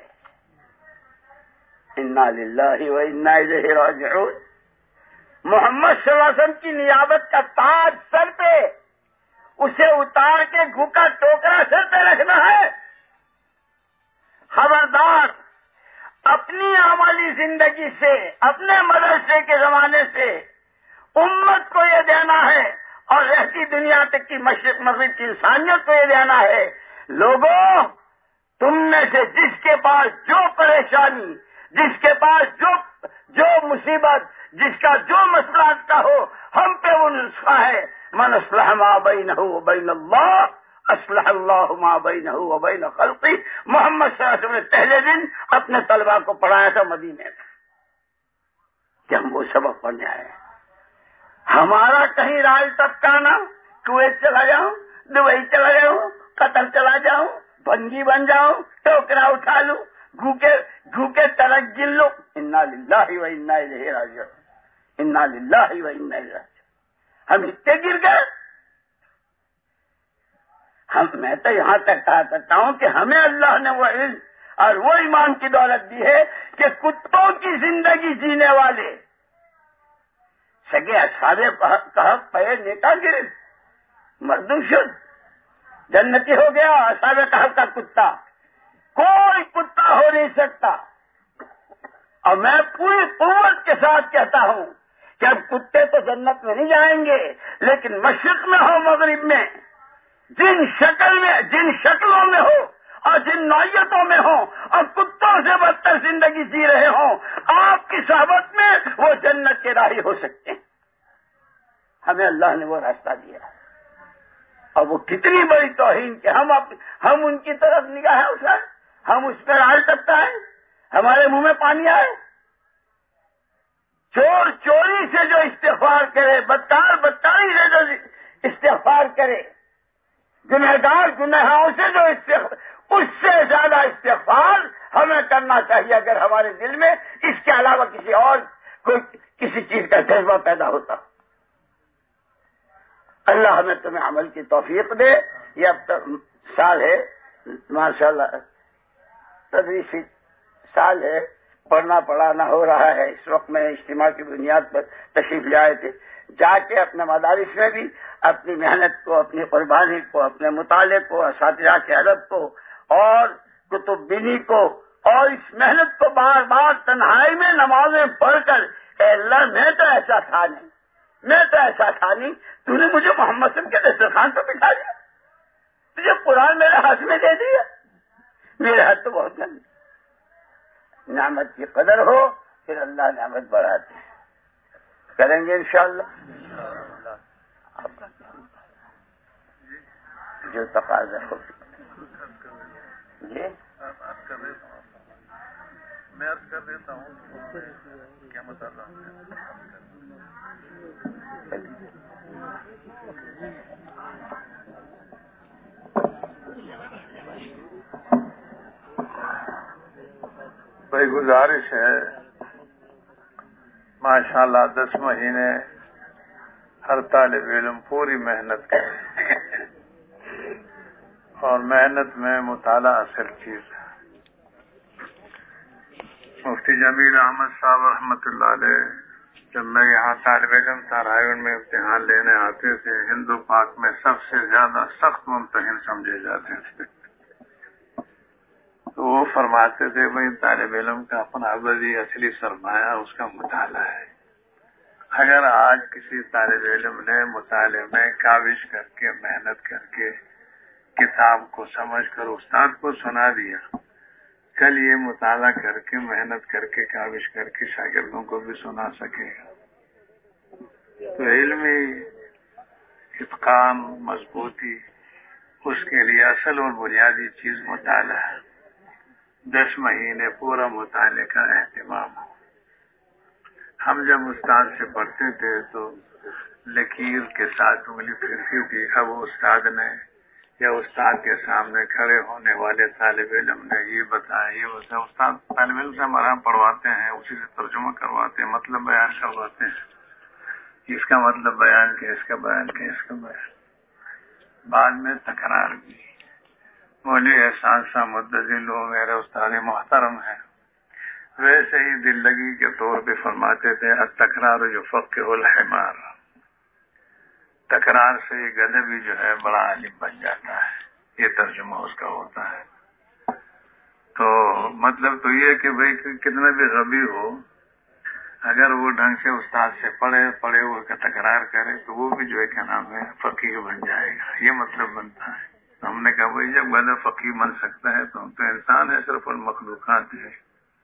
انا للہ و انا الیہ راجعون۔ محمد صلی اللہ علیہ وسلم کی نیابت کا تاج سر پہ، اسے اتار کے گھو کا ٹوکرا سر پہ رکھنا ہے۔ خبردار، اپنی عملی زندگی سے، اپنے مدرسے کے زمانے سے امت کو یہ دینا ہے اور رہتی دنیا تک کی مشرق مغرب کی انسانیت کو یہ دینا ہے، لوگوں تم میں سے جس کے پاس جو پریشانی، جس کے پاس جو مصیبت، جس کا جو مسئلہ کا ہو، ہم پہ وہ نسخہ ہے، من اصلح ما بینہ و بین اللہ اصلح اللہ ما بینہ و بین خلقی۔ محمد صلی اللہ علیہ وسلم نے پہلے دن اپنے طلباء کو پڑھایا تھا مدینے میں کہ ہم وہ سبق پڑھنے آئے۔ ہمارا کہیں راج ٹپکانا، کویت چلا جاؤں، دبئی چلا جاؤں، قطر چلا جاؤں، بھنگی بن جاؤں، ٹوکرا اٹھا لوں، گھوکے ترک گن لو، انا للہ و انا الیہ راجعون، انا للہ و انا الیہ راجعون۔ ہم اتنے گر گئے، میں تو یہاں تک کہا کرتا ہوں کہ ہمیں اللہ نے وہ علم اور وہ ایمان کی دولت دی ہے کہ کتوں کی زندگی جینے والے سگے اصحاب کہف پہ نیکا گر مردم شد جنتی ہو گیا اصحاب کہف کا کتا، کوئی کتا ہو نہیں سکتا۔ اور میں پوری قوت کے ساتھ کہتا ہوں کہ اب کتے تو جنت میں نہیں جائیں گے، لیکن مشرق میں ہو مغرب میں جن شکلوں میں ہو اور جن نوعیتوں میں ہو اور کتوں سے بدتر زندگی جی رہے ہوں، آپ کی صحبت میں وہ جنت کے راہی ہو سکتے ہیں۔ ہمیں اللہ نے وہ راستہ دیا، اور وہ کتنی بڑی توہین کہ ہم ان کی طرف نگاہیں اٹھائیں، ہم اس پر آل سکتا ہے، ہمارے منہ میں پانی آئے۔ چور چوری سے جو استغفار کرے، بدکار بدکاری سے جو استغفار کرے، گنہگار گناہوں سے جو اس سے زیادہ استغفار ہمیں کرنا چاہیے اگر ہمارے دل میں اس کے علاوہ کسی چیز کا جذبہ پیدا ہوتا۔ اللہ ہمیں تمہیں عمل کی توفیق دے۔ یہ اب تک سال ہے ماشاءاللہ، تدریسی سال ہے، پڑھنا پڑھانا ہو رہا ہے۔ اس وقت میں اجتماع کی بنیاد پر تشریف لے آئے تھے، جا کے اپنے مدارس میں بھی اپنی محنت کو، اپنی قربانی کو، اپنے مطالعے کو، اساتذہ کے ادب کو اور کتب بینی کو اور اس محنت کو بار بار تنہائی میں نمازیں پڑھ کر، اے اللہ میں تو ایسا تھا نہیں، تو نے مجھے محمد صلی اللہ علیہ وسلم کے دسترخوان پہ بٹھا دیا، تجھے قرآن میرے ہاتھ میں دے دیا، میرے ہاتھ تو بہت گندے۔ نعمت کی قدر ہو پھر اللہ نعمت بڑھاتے ہیں۔ کریں گے انشاءاللہ. جو تقاضا ہو. جی میں عرض کر دیتا ہوں کیا مطالعہ بھائی. گزارش ہے ماشاءاللہ 10 مہینے ہر طالب علم پوری محنت کرے اور محنت میں مطالعہ اصل چیز ہے. مفتی جمیل احمد صاحب رحمۃ اللہ علیہ جب میں یہاں طالب علم تھا رائے میں امتحان لینے آتے تھے ہند و پاک میں سب سے زیادہ سخت ممتحن سمجھے جاتے تھے. تو وہ فرماتے تھے بھائی طالب علم کا اپنا ابدی اصلی سرمایہ اس کا مطالعہ ہے. اگر آج کسی طالب علم نے مطالعے میں کاوش کر کے محنت کر کے کتاب کو سمجھ کر استاد کو سنا دیا کل یہ مطالعہ کر کے محنت کر کے کاوش کر کے شاگردوں کو بھی سنا سکے گا. تو علمی اتقان مضبوطی اس کے لیے اصل اور بنیادی چیز مطالعہ ہے. 10 مہینے پورا مطالعے کا اہتمام ہو. ہم جب استاد سے پڑھتے تھے تو لکیر کے ساتھ انگلی پھرتی تھی. اب استاد نے یا استاد کے سامنے کھڑے ہونے والے طالب علم نے یہ بتایا استاد طالب علم سے ہمارا پڑھواتے ہیں اسی سے ترجمہ کرواتے ہیں مطلب بیان کرواتے ہیں. اس کا مطلب بیان کہ اس کا بیان کہ اس کا بیان. بعد میں تکرار بھی. مولوی احسان صاحب مدذل لوگ میرے استاد محترم ہیں ویسے ہی دل لگی کے طور پہ فرماتے تھے التکرار یفقہ الحمار. تکرار سے یہ گدھے بھی جو ہے بڑا عالم بن جاتا ہے. یہ ترجمہ اس کا ہوتا ہے. تو مطلب تو یہ کہ بھئی کتنا بھی غبی ہو اگر وہ ڈھنگ سے استاد سے پڑھے ہوئے کا تکرار کرے تو وہ بھی جو ہے کیا نام ہے فقیہ بن جائے گا. یہ مطلب بنتا ہے. ہم نے کہا بھائی جب گدھا فقیہ بن سکتا ہے تو ہم تو انسان ہے صرف المخلوقات ہے.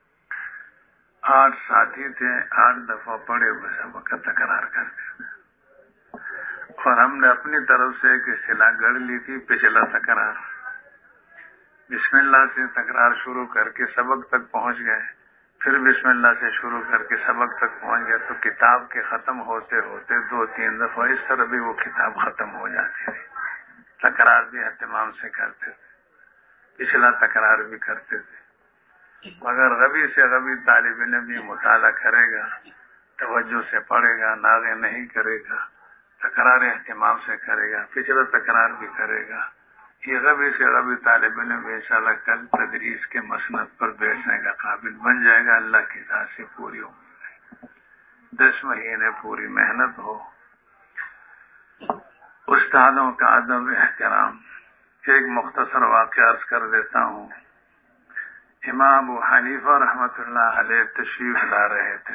8 ساتھی تھے 8 دفعہ پڑھے ہوئے سب کا تکرار کرتے تھے اور ہم نے اپنی طرف سے ایک اصطلاح گڑھ لی تھی پچھلا تکرار. بسم اللہ سے تکرار شروع کر کے سبق تک پہنچ گئے پھر بسم اللہ سے شروع کر کے سبق تک پہنچ گئے تو کتاب کے ختم ہوتے ہوتے 2-3 دفعہ اس طرح بھی وہ کتاب ختم ہو جاتی تھی. تکرار بھی اہتمام سے کرتے تھے. پچھلا تکرار بھی کرتے تھے. مگر غبی سے غبی طالب علم بھی مطالعہ کرے گا توجہ سے پڑھے گا ناغے نہیں کرے گا تکرار اہتمام سے کرے گا پچھلا تکرار بھی کرے گا. یہ غبی سے غبی طالب علم انشاءاللہ کل تدریس کے مسند پر بیٹھنے کا قابل بن جائے گا. اللہ کی ذات سے پوری امید ہے. 10 مہینے پوری محنت ہو. استادوں کا ادب احترام. ایک مختصر واقعہ عرض کر دیتا ہوں. امام ابو حنیفہ رحمۃ اللہ علیہ تشریف لا رہے تھے.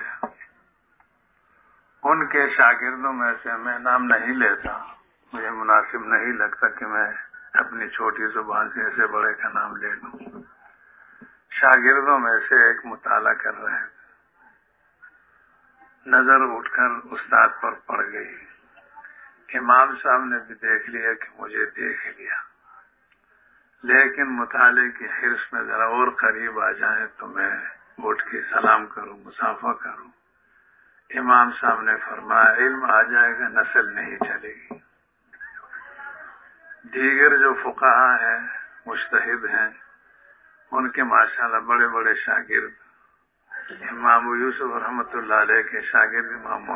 ان کے شاگردوں میں سے میں نام نہیں لیتا مجھے مناسب نہیں لگتا کہ میں اپنی چھوٹی زبان سے ایسے بڑے کا نام لے لوں. شاگردوں میں سے ایک مطالعہ کر رہے تھے. نظر اٹھ کر استاد پر پڑ گئی. امام صاحب نے بھی دیکھ لیا کہ مجھے دیکھ لیا لیکن مطالعے کی حرص میں ذرا اور قریب آ جائیں تو میں اٹھ کے سلام کروں مصافحہ کروں. امام صاحب نے فرمایا علم آ جائے گا نسل نہیں چلے گی. دیگر جو فقہا ہیں مجتہد ہیں ان کے ماشاءاللہ بڑے بڑے شاگرد امام یوسف رحمۃ اللہ علیہ کے شاگرد امام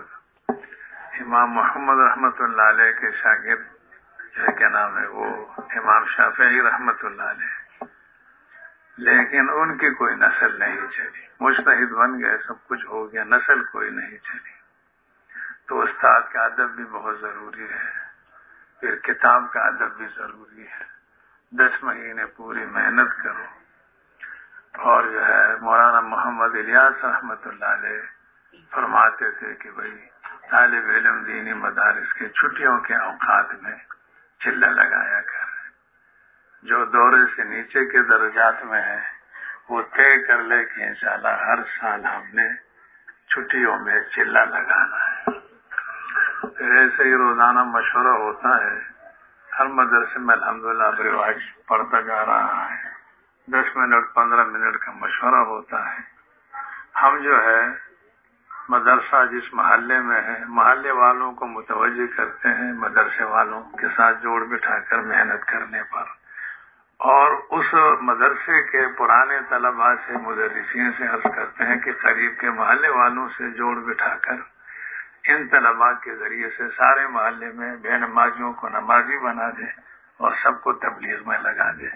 محمد رحمۃ اللہ علیہ کے شاگرد کیا نام ہے وہ امام شافعی رحمۃ اللہ علیہ لیکن ان کی کوئی نسل نہیں چلی. مجتہد بن گئے سب کچھ ہو گیا نسل کوئی نہیں چلی. تو استاد کا ادب بھی بہت ضروری ہے. پھر کتاب کا ادب بھی ضروری ہے. 10 مہینے پوری محنت کرو. اور جو ہے مولانا محمد الیاس رحمۃ اللہ علیہ فرماتے تھے کہ بھائی طالب علم دینی مدارس کے چھٹیوں کے اوقات میں چلہ لگایا کر. جو دورے سے نیچے کے درجات میں ہے وہ طے کر لے کہ انشاءاللہ ہر سال ہم نے چھٹیوں میں چلا لگانا ہے. پھر ایسے ہی روزانہ مشورہ ہوتا ہے. ہر مدرسے میں الحمدللہ اب رواج پڑھتا جا رہا ہے. 10 منٹ 15 منٹ کا مشورہ ہوتا ہے. ہم جو ہے مدرسہ جس محلے میں ہے محلے والوں کو متوجہ کرتے ہیں مدرسے والوں کے ساتھ جوڑ بٹھا کر محنت کرنے پر، اور اس مدرسے کے پرانے طلباء سے مدرسین سے عرض کرتے ہیں کہ قریب کے محلے والوں سے جوڑ بٹھا کر ان طلباء کے ذریعے سے سارے محلے میں بے نمازیوں کو نمازی بنا دیں اور سب کو تبلیغ میں لگا دیں.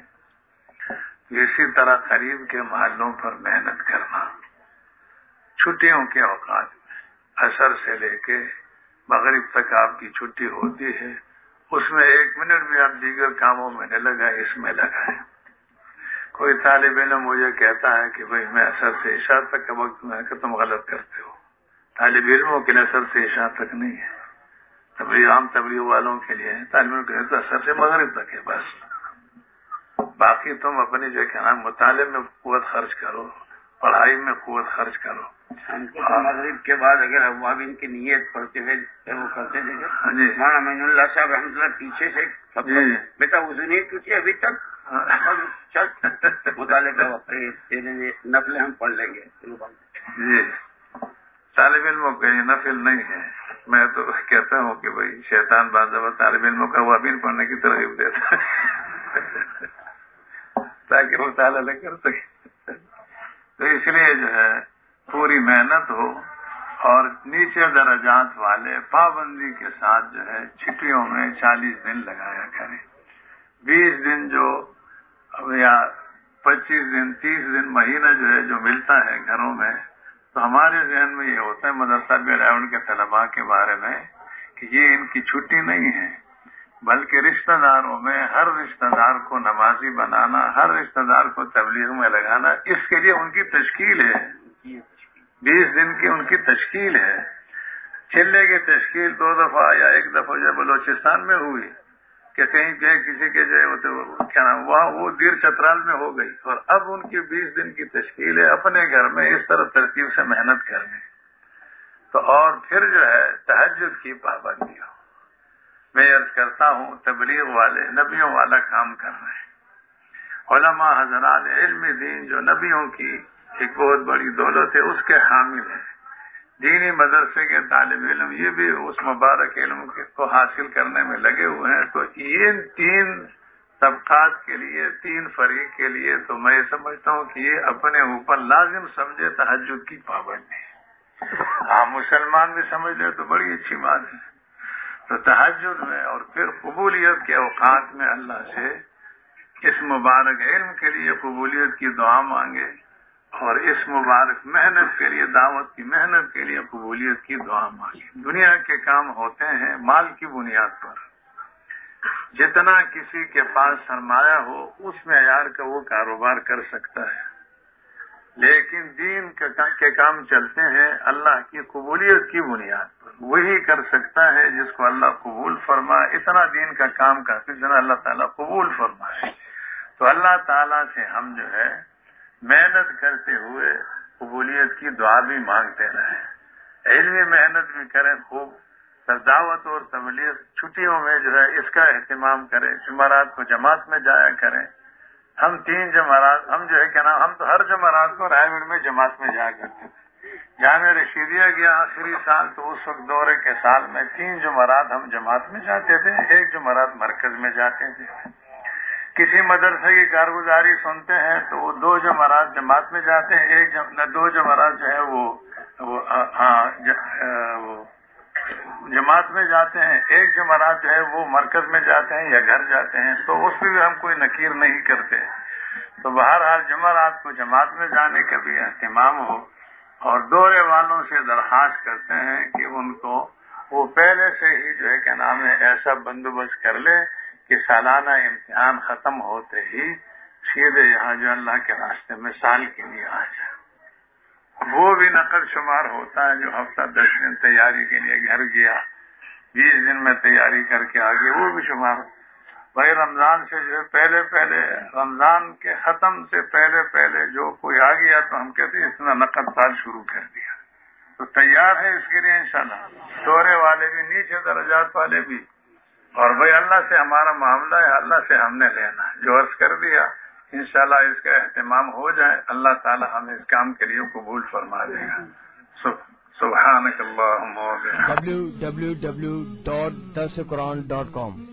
اسی طرح قریب کے محلوں پر محنت کرنا. چھٹیوں کے اوقات میں عصر سے لے کے مغرب تک آپ کی چھٹی ہوتی ہے، اس میں 1 منٹ بھی آپ دیگر کاموں میں نہ لگائیں، اس میں لگائیں. کوئی طالب علم مجھے کہتا ہے کہ بھئی میں عصر سے عشاء تک کا وقت میں کہ تم غلط کرتے ہو. طالب علموں کے لیے عصر سے عشاء تک نہیں ہے، تبلیغ عام تبلیغ والوں کے لیے ہے. طالب علم کے لیے تو عصر سے مغرب تک ہے بس. باقی تم اپنی جو کہ مطالعے میں قوت خرچ کرو، پڑھائی میں قوت خرچ کرو. مغرب کے بعد اگر اوابین کی نیت پڑھتے ہوئے وہ کرتے تھے مولانا امین اللہ صاحب رحمۃ اللہ پیچھے سے بیٹا وضو نہیں ٹوٹی ابھی تک، چل مطالعے کا وقت نفل ہم پڑھ لیں گے. جی طالب علموں کا یہ نفل نہیں ہے. میں تو کہتا ہوں کہ بھائی شیطان بعض دفعہ طالب علموں کا اوابین پڑھنے کی ترغیب دیتا ہے تاکہ وہ مطالعہ نہ کر سکے. تو اس لیے جو ہے پوری محنت ہو اور نیچے درجات والے پابندی کے ساتھ جو ہے چھٹیوں میں 40 دن لگایا کریں. 20 دن جو یا 25 دن 30 دن مہینہ جو ہے جو ملتا ہے گھروں میں، تو ہمارے ذہن میں یہ ہوتا ہے مدرسہ بیراؤنڈ کے طلباء کے بارے میں کہ یہ ان کی چھٹی نہیں ہے، بلکہ رشتہ داروں میں ہر رشتہ دار کو نمازی بنانا، ہر رشتہ دار کو تبلیغ میں لگانا، اس کے لیے ان کی تشکیل ہے. 20 دن کی ان کی تشکیل ہے. چلے کی تشکیل 2 دفعہ یا 1 دفعہ جو بلوچستان میں ہوئی کہ کہیں کہ کسی کے جو کیا نام وہاں وہ دیر چترال میں ہو گئی، اور اب ان کی 20 دن کی تشکیل ہے اپنے گھر میں اس طرح ترتیب سے محنت کرنے. تو اور پھر جو ہے تہجد کی پابندی ہو. میں عرض کرتا ہوں تبلیغ والے نبیوں والا کام کر رہے ہیں. علماء حضرات علم دین جو نبیوں کی ایک بہت بڑی دولت ہے اس کے حامل ہیں. دینی مدرسے کے طالب علم یہ بھی اس مبارک علم کو حاصل کرنے میں لگے ہوئے ہیں. تو یہ 3 طبقات کے لیے 3 فریق کے لیے تو میں سمجھتا ہوں کہ یہ اپنے اوپر لازم سمجھے تہجد کی پابندی. آپ مسلمان بھی سمجھ لیں تو بڑی اچھی بات ہے. تو تہجد میں اور پھر قبولیت کے اوقات میں اللہ سے اس مبارک علم کے لیے قبولیت کی دعا مانگے، اور اس مبارک محنت کے لیے دعوت کی محنت کے لیے قبولیت کی دعا مانگے. دنیا کے کام ہوتے ہیں مال کی بنیاد پر. جتنا کسی کے پاس سرمایہ ہو اس معیار کا وہ کاروبار کر سکتا ہے، لیکن دین کے کام چلتے ہیں اللہ کی قبولیت کی بنیاد پر. وہی کر سکتا ہے جس کو اللہ قبول فرمائے. اتنا دین کا کام کرتے جنا اللہ تعالیٰ قبول فرمائے. تو اللہ تعالیٰ سے ہم جو ہے محنت کرتے ہوئے قبولیت کی دعا بھی مانگتے رہیں. علمی محنت بھی کریں خوب. دعوت اور تبلیغ چھٹیوں میں جو ہے اس کا اہتمام کریں. جمعرات کو جماعت میں جایا کریں. ہم 3 جمعرات ہم جو ہے کیا نام ہم تو ہر جمعرات کو رائے گڑھ میں جماعت میں جایا کرتے تھے. جامعہ رشیدیہ گیا آخری سال تو اس وقت دورے کے سال میں 3 جمعرات ہم جماعت میں جاتے تھے، 1 جمعرات مرکز میں جاتے تھے. کسی مدرسے کی کارگزاری سنتے ہیں تو وہ 2 جمعرات جماعت میں جاتے ہیں، 2 جمعرات جو ہے وہ جماعت میں جاتے ہیں، 1 جمعرات جو ہے وہ مرکز میں جاتے ہیں یا گھر جاتے ہیں. تو اس میں بھی ہم کوئی نکیر نہیں کرتے. تو بہرحال جمعرات کو جماعت میں جانے کا بھی اہتمام ہو. اور دورے والوں سے درخواست کرتے ہیں کہ ان کو وہ پہلے سے ہی جو ہے کیا نام ہے ایسا بندوبست کر لے کہ سالانہ امتحان ختم ہوتے ہی سیدھے یہاں جو اللہ کے راستے میں سال کے لیے آ جائے. وہ بھی نقل شمار ہوتا ہے جو ہفتہ 10 دن تیاری کے لیے گھر گیا، 20 دن میں تیاری کر کے آگے وہ بھی شمار. بھائی رمضان سے جو ہے پہلے رمضان کے ختم سے پہلے جو کوئی آ گیا تو ہم کہتے ہیں اتنا نقد سال شروع کر دیا. تو تیار ہے اس کے لیے انشاءاللہ، شورے والے بھی، نیچے درجات والے بھی. اور بھائی اللہ سے ہمارا معاملہ ہے، اللہ سے ہم نے لینا ہے. جو عرض کر دیا انشاءاللہ اس کا اہتمام ہو جائے، اللہ تعالی ہمیں اس کام کے لیے قبول فرما دے گا. سبحانک اللہم و بحمدک. www.dasquran.com